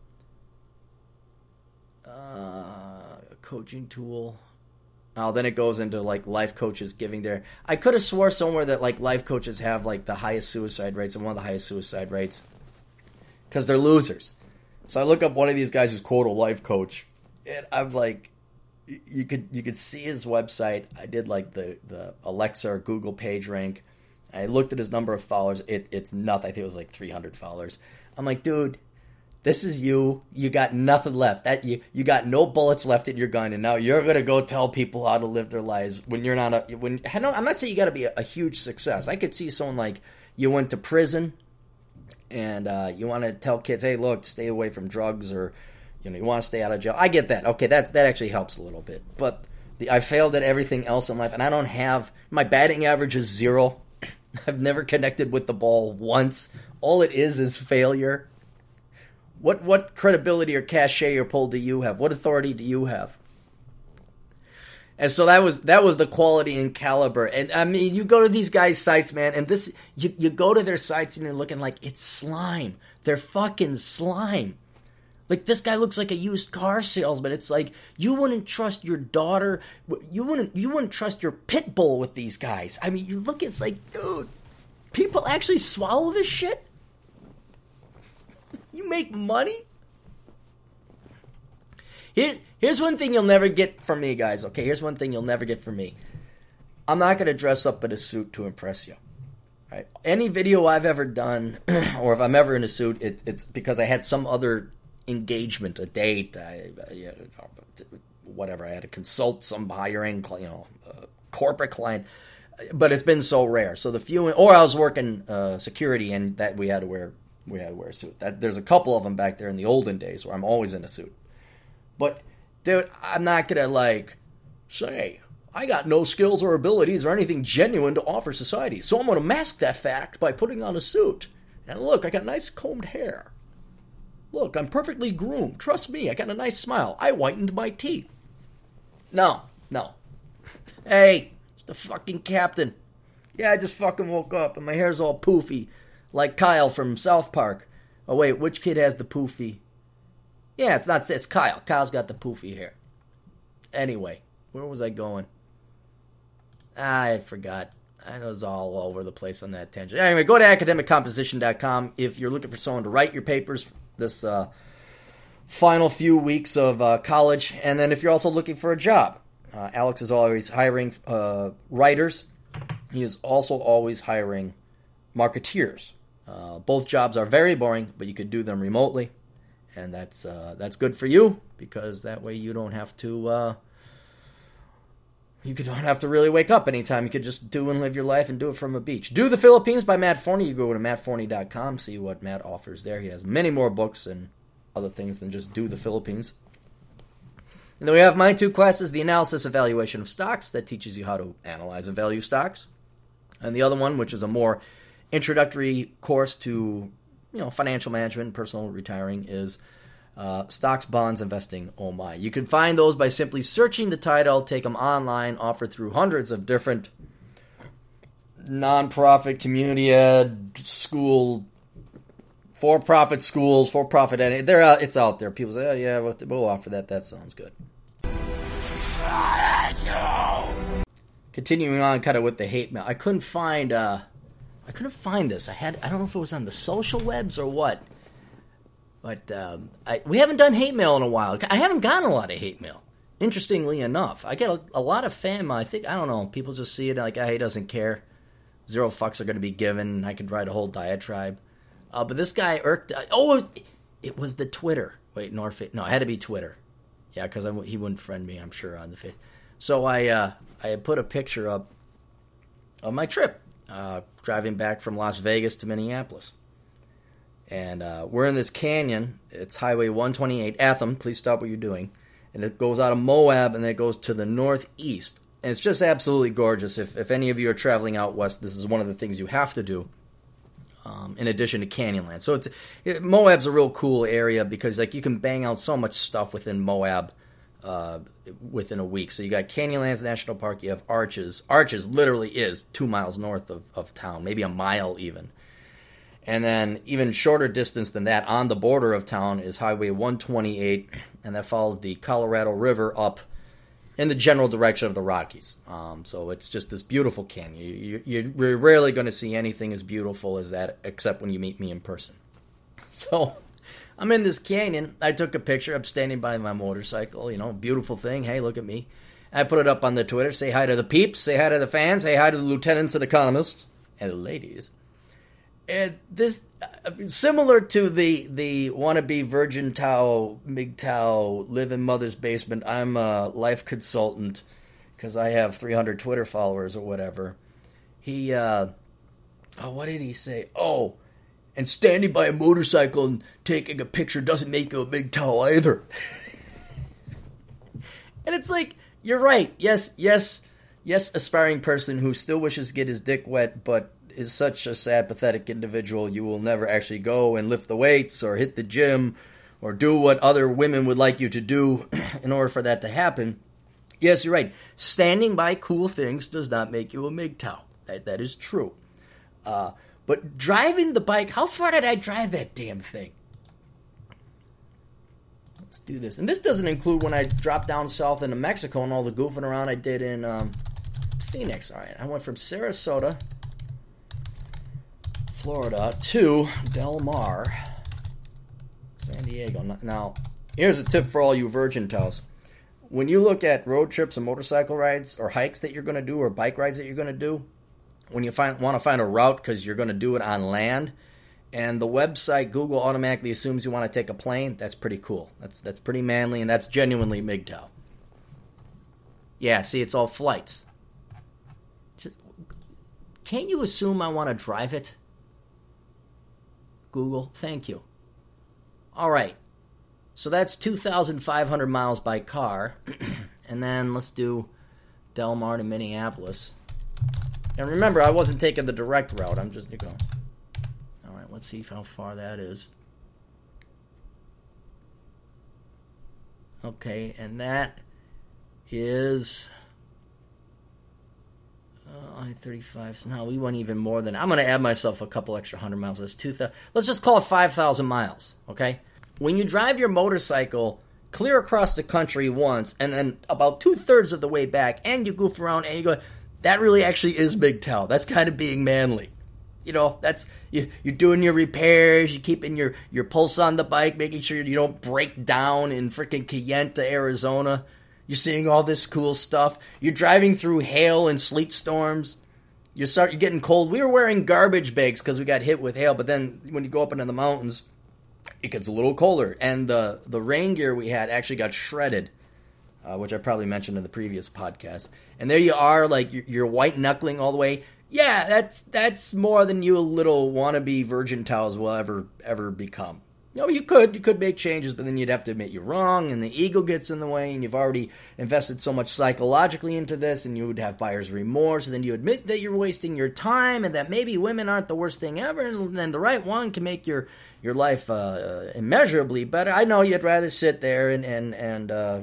S2: Uh, coaching tool. Oh, then it goes into like life coaches giving their. I could have swore somewhere that like life coaches have like the highest suicide rates and one of the highest suicide rates because they're losers. So I look up one of these guys who's quote a life coach, and I'm like, you could you could see his website. I did like the the Alexa or Google page rank. I looked at his number of followers. It it's nothing. I think it was like three hundred followers. I'm like, dude. This is you. You got nothing left. That you you got no bullets left in your gun, and now you're gonna go tell people how to live their lives when you're not a. When I don't, I'm not saying you got to be a, a huge success. I could see someone like you went to prison, and uh, you want to tell kids, hey, look, stay away from drugs, or you know, you want to stay out of jail. I get that. Okay, that that actually helps a little bit. But the, I failed at everything else in life, and I don't have my batting average is zero. I've never connected with the ball once. All it is is failure. What what credibility or cachet or pull do you have? What authority do you have? And so that was that was the quality and caliber. And I mean, you go to these guys' sites, man, and this you you go to their sites and you're looking like it's slime. They're fucking slime. Like this guy looks like a used car salesman. It's like you wouldn't trust your daughter. You wouldn't you wouldn't trust your pit bull with these guys. I mean, you look, it's like, dude, people actually swallow this shit. You make money? Here's, here's one thing you'll never get from me, guys. Okay, here's one thing you'll never get from me. I'm not going to dress up in a suit to impress you. Right? Any video I've ever done, or if I'm ever in a suit, it, it's because I had some other engagement, a date, I, I, whatever. I had to consult some hiring, you know, uh, corporate client. But it's been so rare. So the few, or I was working uh, security, and that we had to wear. We had to wear a suit. That, there's a couple of them back there in the olden days where I'm always in a suit. But, dude, I'm not going to, like, say, I got no skills or abilities or anything genuine to offer society. So I'm going to mask that fact by putting on a suit. And look, I got nice combed hair. Look, I'm perfectly groomed. Trust me, I got a nice smile. I whitened my teeth. No, no. Hey, it's the fucking captain. Yeah, I just fucking woke up and my hair's all poofy. Like Kyle from South Park. Oh, wait, which kid has the poofy? Yeah, it's not, it's Kyle. Kyle's got the poofy hair. Anyway, where was I going? I forgot. I was all over the place on that tangent. Anyway, go to academic composition dot com if you're looking for someone to write your papers this uh, final few weeks of uh, college. And then if you're also looking for a job, uh, Alex is always hiring uh, writers. He is also always hiring marketeers. Uh, both jobs are very boring, but you could do them remotely, and that's uh, that's good for you because that way you don't have to uh, you don't have to really wake up anytime. You could just do and live your life and do it from a beach. Do the Philippines by Matt Forney. You go to matt forney dot com, see what Matt offers there. He has many more books and other things than just Do the Philippines. And then we have my two classes: the analysis and valuation of stocks that teaches you how to analyze and value stocks, and the other one, which is a more introductory course to, you know, financial management and personal retiring, is uh, Stocks, Bonds, Investing, Oh My. You can find those by simply searching the title, take them online, offered through hundreds of different nonprofit, community ed, school, for-profit schools, for-profit ed. They're out, it's out there. People say, oh yeah, we'll, we'll offer that. That sounds good. Continuing on kind of with the hate mail. I couldn't find... Uh, I couldn't find this. I had I don't know if it was on the social webs or what. But um, I, we haven't done hate mail in a while. I haven't gotten a lot of hate mail. Interestingly enough, I get a, a lot of fan mail. I think, I don't know, people just see it like, oh, he doesn't care. Zero fucks are going to be given. I could write a whole diatribe. Uh, but this guy irked. Uh, oh, it, it was the Twitter. Wait, no, no, it had to be Twitter. Yeah, because he wouldn't friend me, I'm sure, on the face. So I uh, I had put a picture up of my trip. Uh, driving back from Las Vegas to Minneapolis. And uh, we're in this canyon. It's Highway one twenty-eight. Atham, please stop what you're doing. And it goes out of Moab, and then it goes to the northeast. And it's just absolutely gorgeous. If if any of you are traveling out west, this is one of the things you have to do. Um, in addition to Canyonland, so it's it, Moab's a real cool area because like you can bang out so much stuff within Moab uh, within a week. So you got Canyonlands National Park, you have Arches. Arches literally is two miles north of, of town, maybe a mile even. And then even shorter distance than that, on the border of town, is Highway one twenty-eight, and that follows the Colorado River up in the general direction of the Rockies. Um, so it's just this beautiful canyon. You, you, you're rarely going to see anything as beautiful as that, except when you meet me in person. So I'm in this canyon. I took a picture. I'm standing by my motorcycle. You know, beautiful thing. Hey, look at me. I put it up on the Twitter. Say hi to the peeps. Say hi to the fans. Say hi to the lieutenants and economists. And the ladies. And this, uh, similar to the the wannabe Virgin Tao, M G T O W, live in mother's basement, I'm a life consultant because I have three hundred Twitter followers or whatever. He, uh, oh, what did he say? Oh, and standing by a motorcycle and taking a picture doesn't make you a M G T O W either. And it's like, you're right. Yes, yes, yes, aspiring person who still wishes to get his dick wet, but is such a sad, pathetic individual, you will never actually go and lift the weights or hit the gym or do what other women would like you to do in order for that to happen. Yes, you're right. Standing by cool things does not make you a M G T O W. That, that is true. Uh, but driving the bike, how far did I drive that damn thing? Let's do this. And this doesn't include when I dropped down south into Mexico and all the goofing around I did in um, Phoenix. All right, I went from Sarasota, Florida, to Del Mar, San Diego. Now, here's a tip for all you Virgin Tows. When you look at road trips and motorcycle rides or hikes that you're going to do or bike rides that you're going to do, when you find want to find a route because you're going to do it on land, and the website Google automatically assumes you want to take a plane, that's pretty cool. That's that's pretty manly, and that's genuinely M G T O W. Yeah, see, it's all flights. Just, can't you assume I want to drive it? Google, thank you. All right, so that's two thousand five hundred miles by car, and then let's do Del Mar to Minneapolis. And remember, I wasn't taking the direct route. I'm just, you know. All right, let's see how far that is. Okay, and that is uh, I thirty-five. So now we went even more than. I'm going to add myself a couple extra hundred miles. That's two thousand. Let's just call it five thousand miles. Okay. When you drive your motorcycle clear across the country once, and then about two thirds of the way back, and you goof around, and you go, that really actually is M G T O W. That's kind of being manly. You know, that's you, you're doing your repairs, you're keeping your, your pulse on the bike, making sure you don't break down in freaking Kayenta, Arizona. You're seeing all this cool stuff. You're driving through hail and sleet storms. You start, you're getting cold. We were wearing garbage bags because we got hit with hail, but then when you go up into the mountains, it gets a little colder. And the, the rain gear we had actually got shredded, uh, which I probably mentioned in the previous podcast. And there you are, like, you're, you're white-knuckling all the way. Yeah, that's that's more than you little wannabe Virgin Towels will ever ever become. You know, you could you could make changes, but then you'd have to admit you're wrong, and the ego gets in the way, and you've already invested so much psychologically into this, and you would have buyer's remorse, and then you admit that you're wasting your time, and that maybe women aren't the worst thing ever, and then the right one can make your your life uh, immeasurably better. I know you'd rather sit there and and and uh,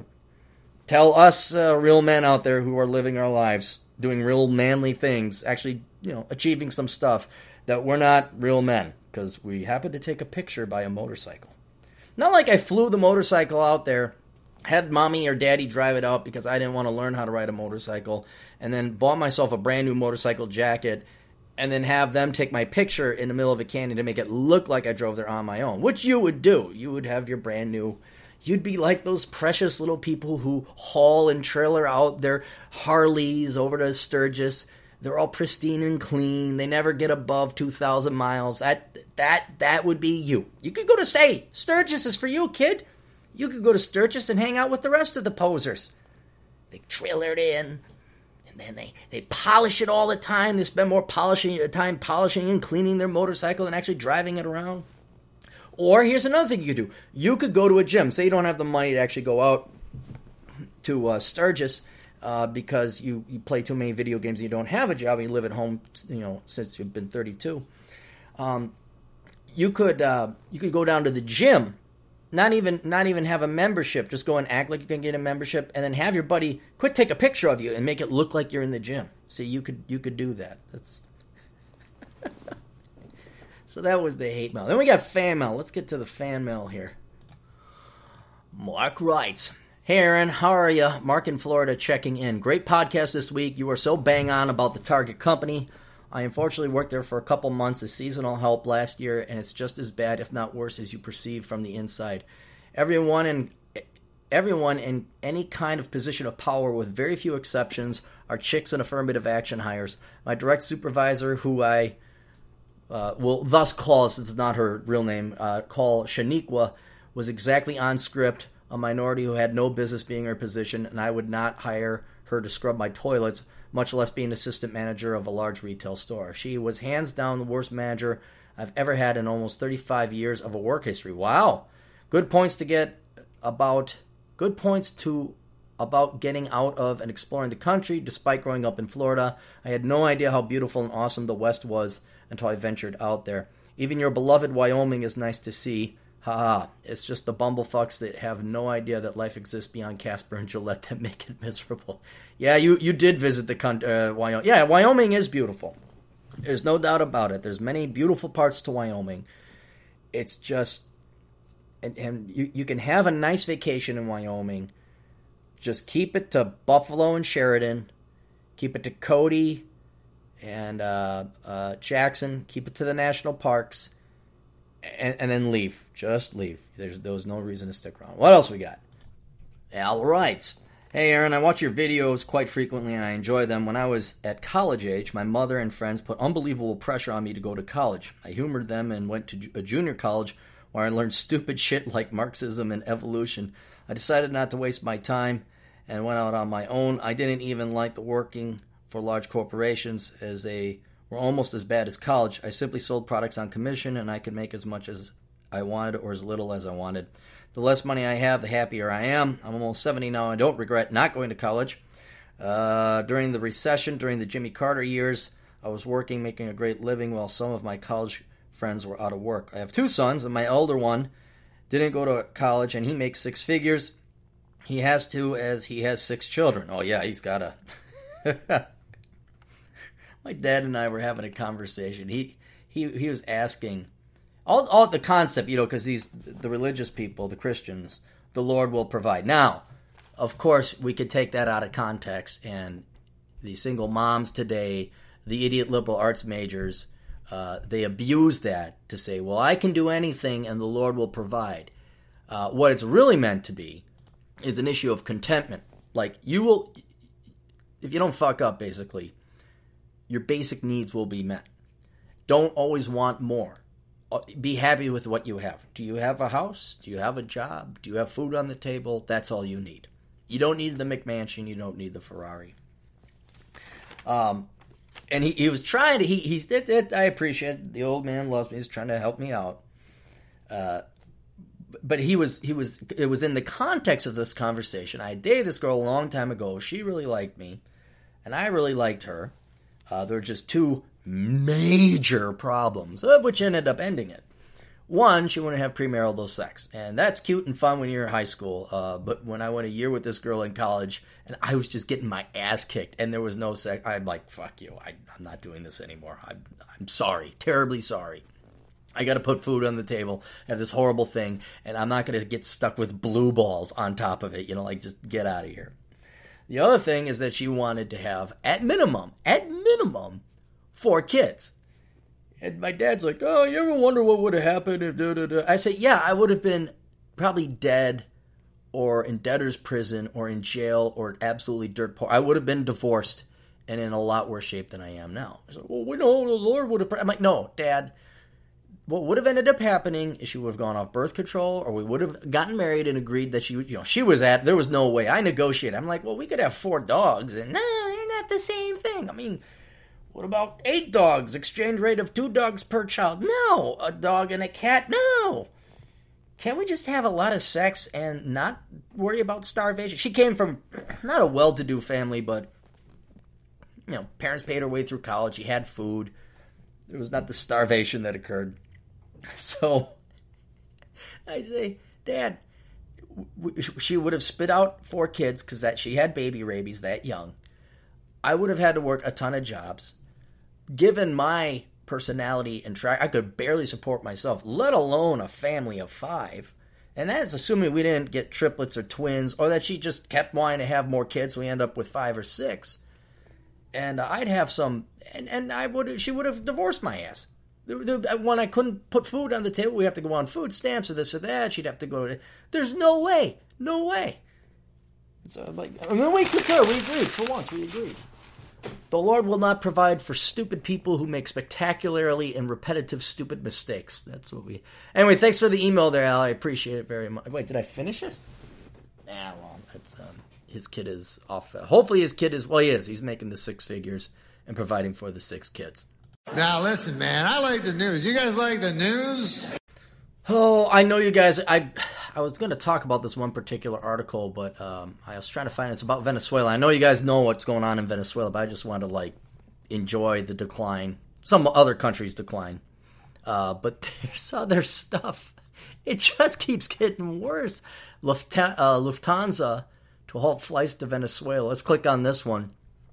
S2: tell us uh, real men out there who are living our lives, doing real manly things, actually, you know, achieving some stuff, that we're not real men because we happened to take a picture by a motorcycle. Not like I flew the motorcycle out there, had mommy or daddy drive it out because I didn't want to learn how to ride a motorcycle, and then bought myself a brand new motorcycle jacket, and then have them take my picture in the middle of a canyon to make it look like I drove there on my own, which you would do. You would have your brand new... You'd be like those precious little people who haul and trailer out their Harleys over to Sturgis. They're all pristine and clean. They never get above two thousand miles. That that that would be you. You could go to, say, Sturgis is for you, kid. You could go to Sturgis and hang out with the rest of the posers. They trailer it in, and then they, they polish it all the time. They spend more polishing time polishing and cleaning their motorcycle than actually driving it around. Or here's another thing you could do. You could go to a gym. Say you don't have the money to actually go out to uh, Sturgis. uh, because you, you play too many video games and you don't have a job and you live at home, you know, since you've been thirty-two. Um, you could uh, you could go down to the gym, not even not even have a membership, just go and act like you can get a membership, and then have your buddy quick take a picture of you and make it look like you're in the gym. See, you could you could do that. That's so that was the hate mail. Then we got fan mail. Let's get to the fan mail here. Mark writes, "Hey Aaron, how are you? Mark in Florida checking in. Great podcast this week. You are so bang on about the Target company. I unfortunately worked there for a couple months as seasonal help last year, and it's just as bad, if not worse, as you perceive from the inside. Everyone in everyone in any kind of position of power, with very few exceptions, are chicks and affirmative action hires. My direct supervisor, who I uh, will thus call, since it's not her real name, uh, call Shaniqua, was exactly on script, a minority who had no business being in her position, and I would not hire her to scrub my toilets, much less be an assistant manager of a large retail store. She was hands down the worst manager I've ever had in almost thirty-five years of a work history." Wow. Good points to get about, good points to about getting out of and exploring the country. Despite growing up in Florida, I had no idea how beautiful and awesome the West was until I ventured out there. Even your beloved Wyoming is nice to see. Ha ha. It's just the bumblefucks that have no idea that life exists beyond Casper and Gillette that make it miserable. Yeah, you, you did visit the country, uh, Wyoming. Yeah, Wyoming is beautiful. There's no doubt about it. There's many beautiful parts to Wyoming. It's just, and, and you, you can have a nice vacation in Wyoming. Just keep it to Buffalo and Sheridan. Keep it to Cody and uh, uh, Jackson. Keep it to the national parks. And, and then leave. Just leave. There's there was no reason to stick around. What else we got? Al writes, "Hey Aaron, I watch your videos quite frequently and I enjoy them. When I was at college age, my mother and friends put unbelievable pressure on me to go to college. I humored them and went to a junior college where I learned stupid shit like Marxism and evolution. I decided not to waste my time and went out on my own. I didn't even like the working for large corporations, as they were almost as bad as college. I simply sold products on commission, and I could make as much as I wanted or as little as I wanted. The less money I have, the happier I am. I'm almost seventy now. I don't regret not going to college. Uh, during the recession, during the Jimmy Carter years, I was working, making a great living while some of my college friends were out of work. I have two sons, and my elder one didn't go to college, and he makes six figures. He has to, as he has six children. Oh, yeah, he's got to. My dad and I were having a conversation. He he he was asking all all the concept, you know, because these the religious people, the Christians, the Lord will provide. Now, of course, we could take that out of context, and the single moms today, the idiot liberal arts majors, uh, they abuse that to say, "Well, I can do anything, and the Lord will provide." Uh, what it's really meant to be is an issue of contentment. Like, you will, if you don't fuck up, basically, your basic needs will be met. Don't always want more. Be happy with what you have. Do you have a house? Do you have a job? Do you have food on the table? That's all you need. You don't need the McMansion. You don't need the Ferrari. Um, and he, he was trying to, he, he did it. I appreciate it. The old man loves me. He's trying to help me out. Uh, but he was, he was, it was in the context of this conversation. I dated this girl a long time ago. She really liked me, and I really liked her. Uh, there were just two major problems, uh, which ended up ending it. One, she wouldn't have premarital sex, and that's cute and fun when you're in high school. Uh, but when I went a year with this girl in college, and I was just getting my ass kicked, and there was no sex, I'm like, fuck you, I, I'm not doing this anymore. I'm, I'm sorry, terribly sorry. I got to put food on the table, have this horrible thing, and I'm not going to get stuck with blue balls on top of it. You know, like, just get out of here. The other thing is that she wanted to have, at minimum, at minimum, four kids. And my dad's like, "Oh, you ever wonder what would have happened if da da da?" I say, yeah, I would have been probably dead or in debtor's prison or in jail or absolutely dirt poor. I would have been divorced and in a lot worse shape than I am now. He's like, "Well, we know the Lord would have..." I'm like, no, Dad. What would have ended up happening is she would have gone off birth control, or we would have gotten married and agreed that she would, you know, she was at, there was no way. I negotiated. I'm like, well, we could have four dogs, and no, they're not the same thing. I mean, what about eight dogs? Exchange rate of two dogs per child? No. A dog and a cat? No. Can't we just have a lot of sex and not worry about starvation? She came from not a well-to-do family, but, you know, parents paid her way through college. She had food. It was not the starvation that occurred. So I say, Dad, she would have spit out four kids because that she had baby rabies that young. I would have had to work a ton of jobs. Given my personality and track, I could barely support myself, let alone a family of five. And that's assuming we didn't get triplets or twins, or that she just kept wanting to have more kids, so we end up with five or six. And I'd have some, and, and I would, she would have divorced my ass. When I couldn't put food on the table, we have to go on food stamps or this or that. She'd have to go to. There's no way, no way. So I'm like, I mean, we concur. We agreed for once. We agreed. The Lord will not provide for stupid people who make spectacularly and repetitive stupid mistakes. That's what we... Anyway, thanks for the email there, Al. I appreciate it very much. Wait, did I finish it? Nah, well, it's, um, his kid is off. Hopefully his kid is... Well, he is. He's making the six figures and providing for the six kids.
S3: Now, listen, man. I like the news. You guys like the news?
S2: Oh, I know you guys... I I was going to talk about this one particular article, but um, I was trying to find... It's about Venezuela. I know you guys know what's going on in Venezuela, but I just wanted to, like, enjoy the decline. Some other countries' decline. Uh, but there's other stuff. It just keeps getting worse. Lufthansa, uh, Lufthansa to halt flights to Venezuela. Let's click on this one.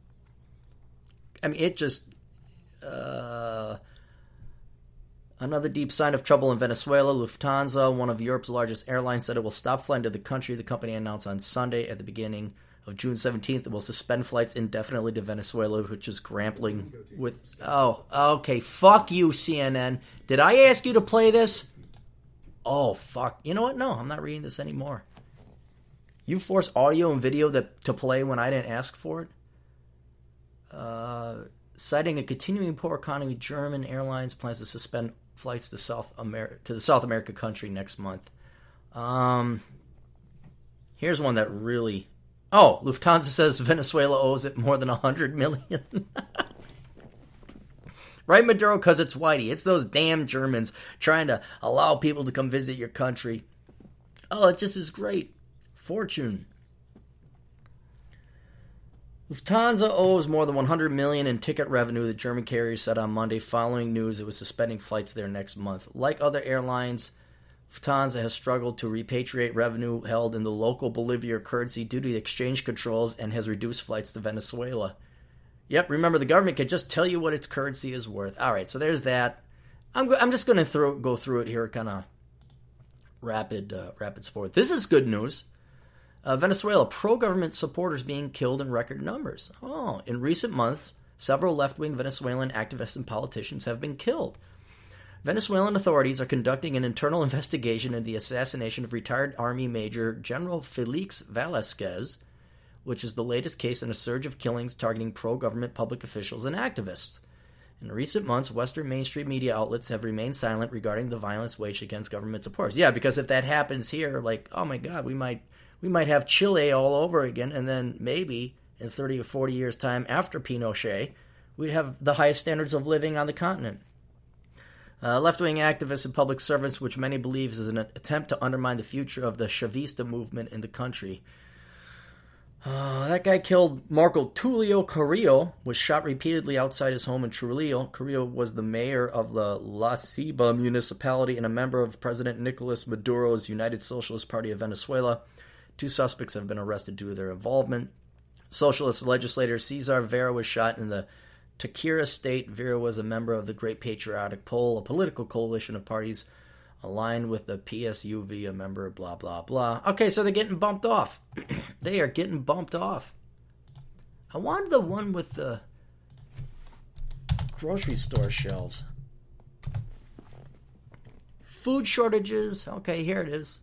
S2: I mean, it just... Uh... Another deep sign of trouble in Venezuela. Lufthansa, one of Europe's largest airlines, said it will stop flying to the country. The company announced on Sunday at the beginning of June seventeenth it will suspend flights indefinitely to Venezuela, which is grappling with... Oh, okay. Fuck you, C N N. Did I ask you to play this? Oh, fuck. You know what? No, I'm not reading this anymore. You force audio and video that, to play when I didn't ask for it? Uh, citing a continuing poor economy, German Airlines plans to suspend flights to South America to the South America country next month. Um, here's one that really... Oh, Lufthansa says Venezuela owes it more than one hundred million dollars. Right, Maduro? Because it's Whitey. It's those damn Germans trying to allow people to come visit your country. Oh, it just is great. Fortune. Lufthansa owes more than one hundred million dollars in ticket revenue, the German carrier said on Monday, following news it was suspending flights there next month. Like other airlines, Lufthansa has struggled to repatriate revenue held in the local Bolivian currency due to the exchange controls and has reduced flights to Venezuela. Yep, remember, the government can just tell you what its currency is worth. All right, so there's that. I'm, I'm just going to go through it here, kind of rapid, uh, rapid sport. This is good news. Uh, Venezuela, pro-government supporters being killed in record numbers. Oh, in recent months, several left-wing Venezuelan activists and politicians have been killed. Venezuelan authorities are conducting an internal investigation into the assassination of retired Army Major General Felix Velasquez, which is the latest case in a surge of killings targeting pro-government public officials and activists. In recent months, Western mainstream media outlets have remained silent regarding the violence waged against government supporters. Yeah, because if that happens here, like, oh my God, we might... We might have Chile all over again, and then maybe in thirty or forty years' time after Pinochet, we'd have the highest standards of living on the continent. Uh, left-wing activists and public servants, which many believe is an attempt to undermine the future of the Chavista movement in the country. Uh, that guy killed Marco Tulio Carrillo, was shot repeatedly outside his home in Trujillo. Carrillo was the mayor of the La Ceiba municipality and a member of President Nicolas Maduro's United Socialist Party of Venezuela. Two suspects have been arrested due to their involvement. Socialist legislator Cesar Vera was shot in the Táchira state. Vera was a member of the Great Patriotic Pole, a political coalition of parties aligned with the P S U V, a member, blah, blah, blah. Okay, so they're getting bumped off. They are getting bumped off. I wanted the one with the grocery store shelves. Food shortages. Okay, here it is.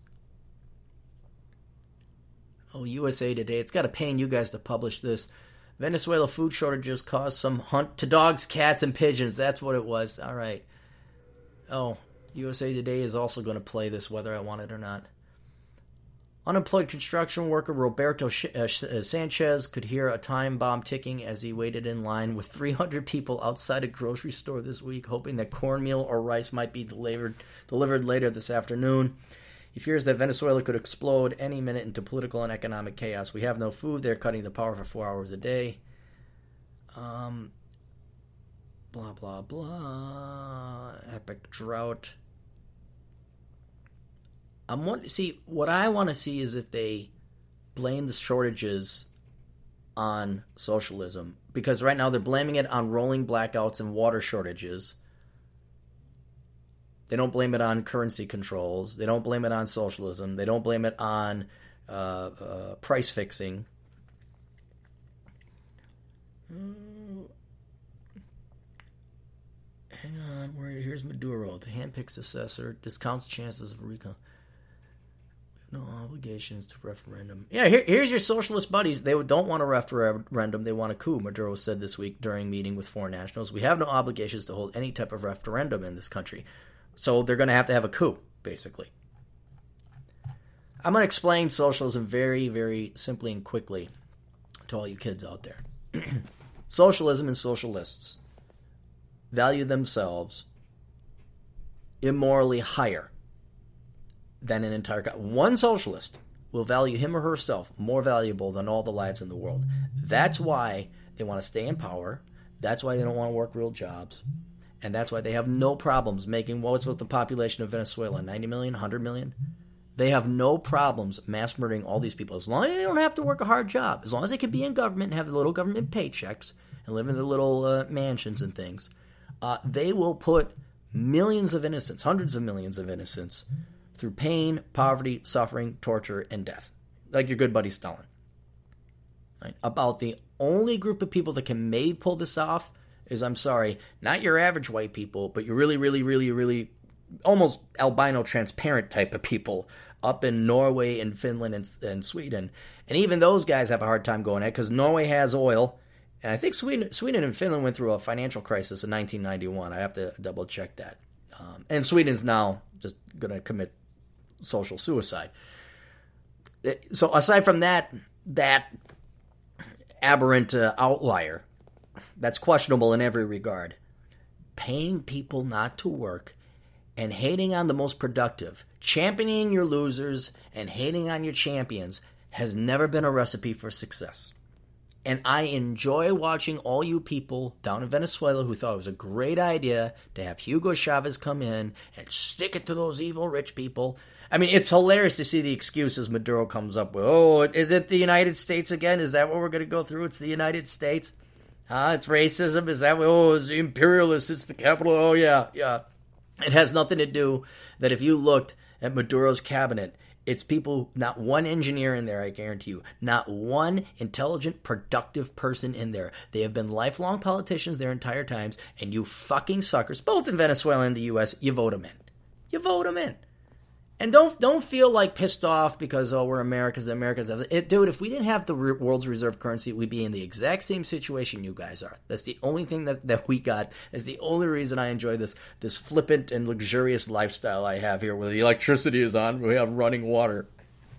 S2: Oh, U S A Today. It's got to pain you guys to publish this. Venezuela food shortages caused some hunt to dogs, cats, and pigeons. That's what it was. All right. Oh, U S A Today is also going to play this whether I want it or not. Unemployed construction worker Roberto Sanchez could hear a time bomb ticking as he waited in line with three hundred people outside a grocery store this week, hoping that cornmeal or rice might be delivered delivered later this afternoon. He fears that Venezuela could explode any minute into political and economic chaos. We have no food. They're cutting the power for four hours a day. Um, blah, blah, blah. Epic drought. I'm want see what I want to see is if they blame the shortages on socialism, because right now they're blaming it on rolling blackouts and water shortages. They don't blame it on currency controls. They don't blame it on socialism. They don't blame it on uh, uh, price fixing. Uh, hang on, where here's Maduro, the handpicked successor, discounts chances of recall. No obligations to referendum. Yeah, here, here's your socialist buddies. They don't want a referendum. They want a coup, Maduro said this week during meeting with foreign nationals. We have no obligations to hold any type of referendum in this country. So they're going to have to have a coup, basically. I'm going to explain socialism very, very simply and quickly to all you kids out there. Socialism and socialists value themselves immorally higher than an entire country. One socialist will value him or herself more valuable than all the lives in the world. That's why they want to stay in power. That's why they don't want to work real jobs. And that's why they have no problems making, what's with the population of Venezuela, ninety million, one hundred million? They have no problems mass murdering all these people. As long as they don't have to work a hard job, as long as they can be in government and have the little government paychecks and live in their little uh, mansions and things, uh, they will put millions of innocents, hundreds of millions of innocents, through pain, poverty, suffering, torture, and death. Like your good buddy Stalin. Right? About the only group of people that can maybe pull this off is, I'm sorry, not your average white people, but your really, really, really, really almost albino transparent type of people up in Norway and Finland and, and Sweden. And even those guys have a hard time going at it because Norway has oil. And I think Sweden, Sweden and Finland went through a financial crisis in nineteen ninety-one. I have to double check that. Um, and Sweden's now just going to commit social suicide. So aside from that, that aberrant uh, outlier, that's questionable in every regard, paying people not to work and hating on the most productive, championing your losers and hating on your champions has never been a recipe for success. And I enjoy watching all you people down in Venezuela who thought it was a great idea to have Hugo Chavez come in and stick it to those evil rich people. I mean, it's hilarious to see the excuses Maduro comes up with. Oh, is it the United States again? Is that what we're going to go through? It's the United States? Huh? It's racism? Is that what? Oh, it's the imperialists. It's the capital. Oh, yeah, yeah. It has nothing to do that if you looked at Maduro's cabinet, it's people, not one engineer in there, I guarantee you. Not one intelligent, productive person in there. They have been lifelong politicians their entire times, and you fucking suckers, both in Venezuela and the U S, you vote them in. You vote them in. And don't don't feel like pissed off because, oh, we're Americans, Americans. It, dude, if we didn't have the re- world's reserve currency, we'd be in the exact same situation you guys are. That's the only thing that, that we got. That's the only reason I enjoy this this flippant and luxurious lifestyle I have here where the electricity is on. We have running water.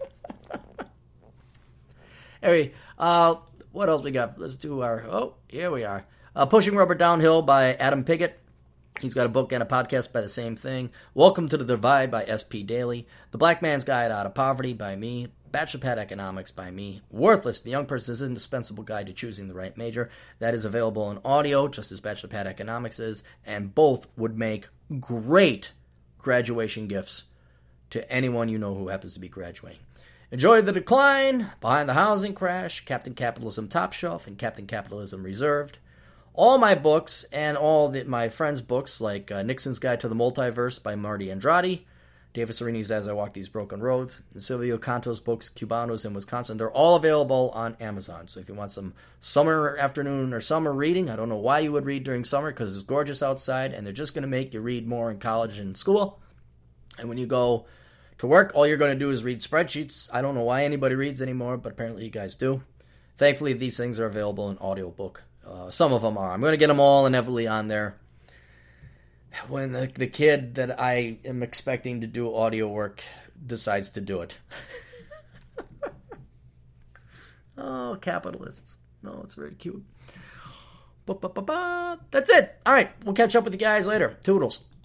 S2: Anyway, uh, what else we got? Let's do our, oh, here we are. Uh, Pushing Rubber Downhill by Adam Piggott. He's got a book and a podcast by the same thing. Welcome to the Divide by S P Daily. The Black Man's Guide Out of Poverty by me. Bachelor Economics by me. Worthless, the young person's indispensable guide to choosing the right major. That is available in audio, just as Bachelor Economics is. And both would make great graduation gifts to anyone you know who happens to be graduating. Enjoy the Decline, Behind the Housing Crash, Captain Capitalism Top Shelf, and Captain Capitalism Reserved. All my books and all the, my friends' books, like uh, Nixon's Guide to the Multiverse by Marty Andrade, David Sereni's As I Walk These Broken Roads, and Silvio Canto's books, Cubanos in Wisconsin, they're all available on Amazon. So if you want some summer afternoon or summer reading, I don't know why you would read during summer because it's gorgeous outside, and they're just going to make you read more in college and school. And when you go to work, all you're going to do is read spreadsheets. I don't know why anybody reads anymore, but apparently you guys do. Thankfully, these things are available in audiobook. Uh, some of them are. I'm going to get them all inevitably on there. When the, the kid that I am expecting to do audio work decides to do it. Oh, capitalists. No, it's very cute. Ba-ba-ba-ba. That's it. All right. We'll catch up with you guys later. Toodles.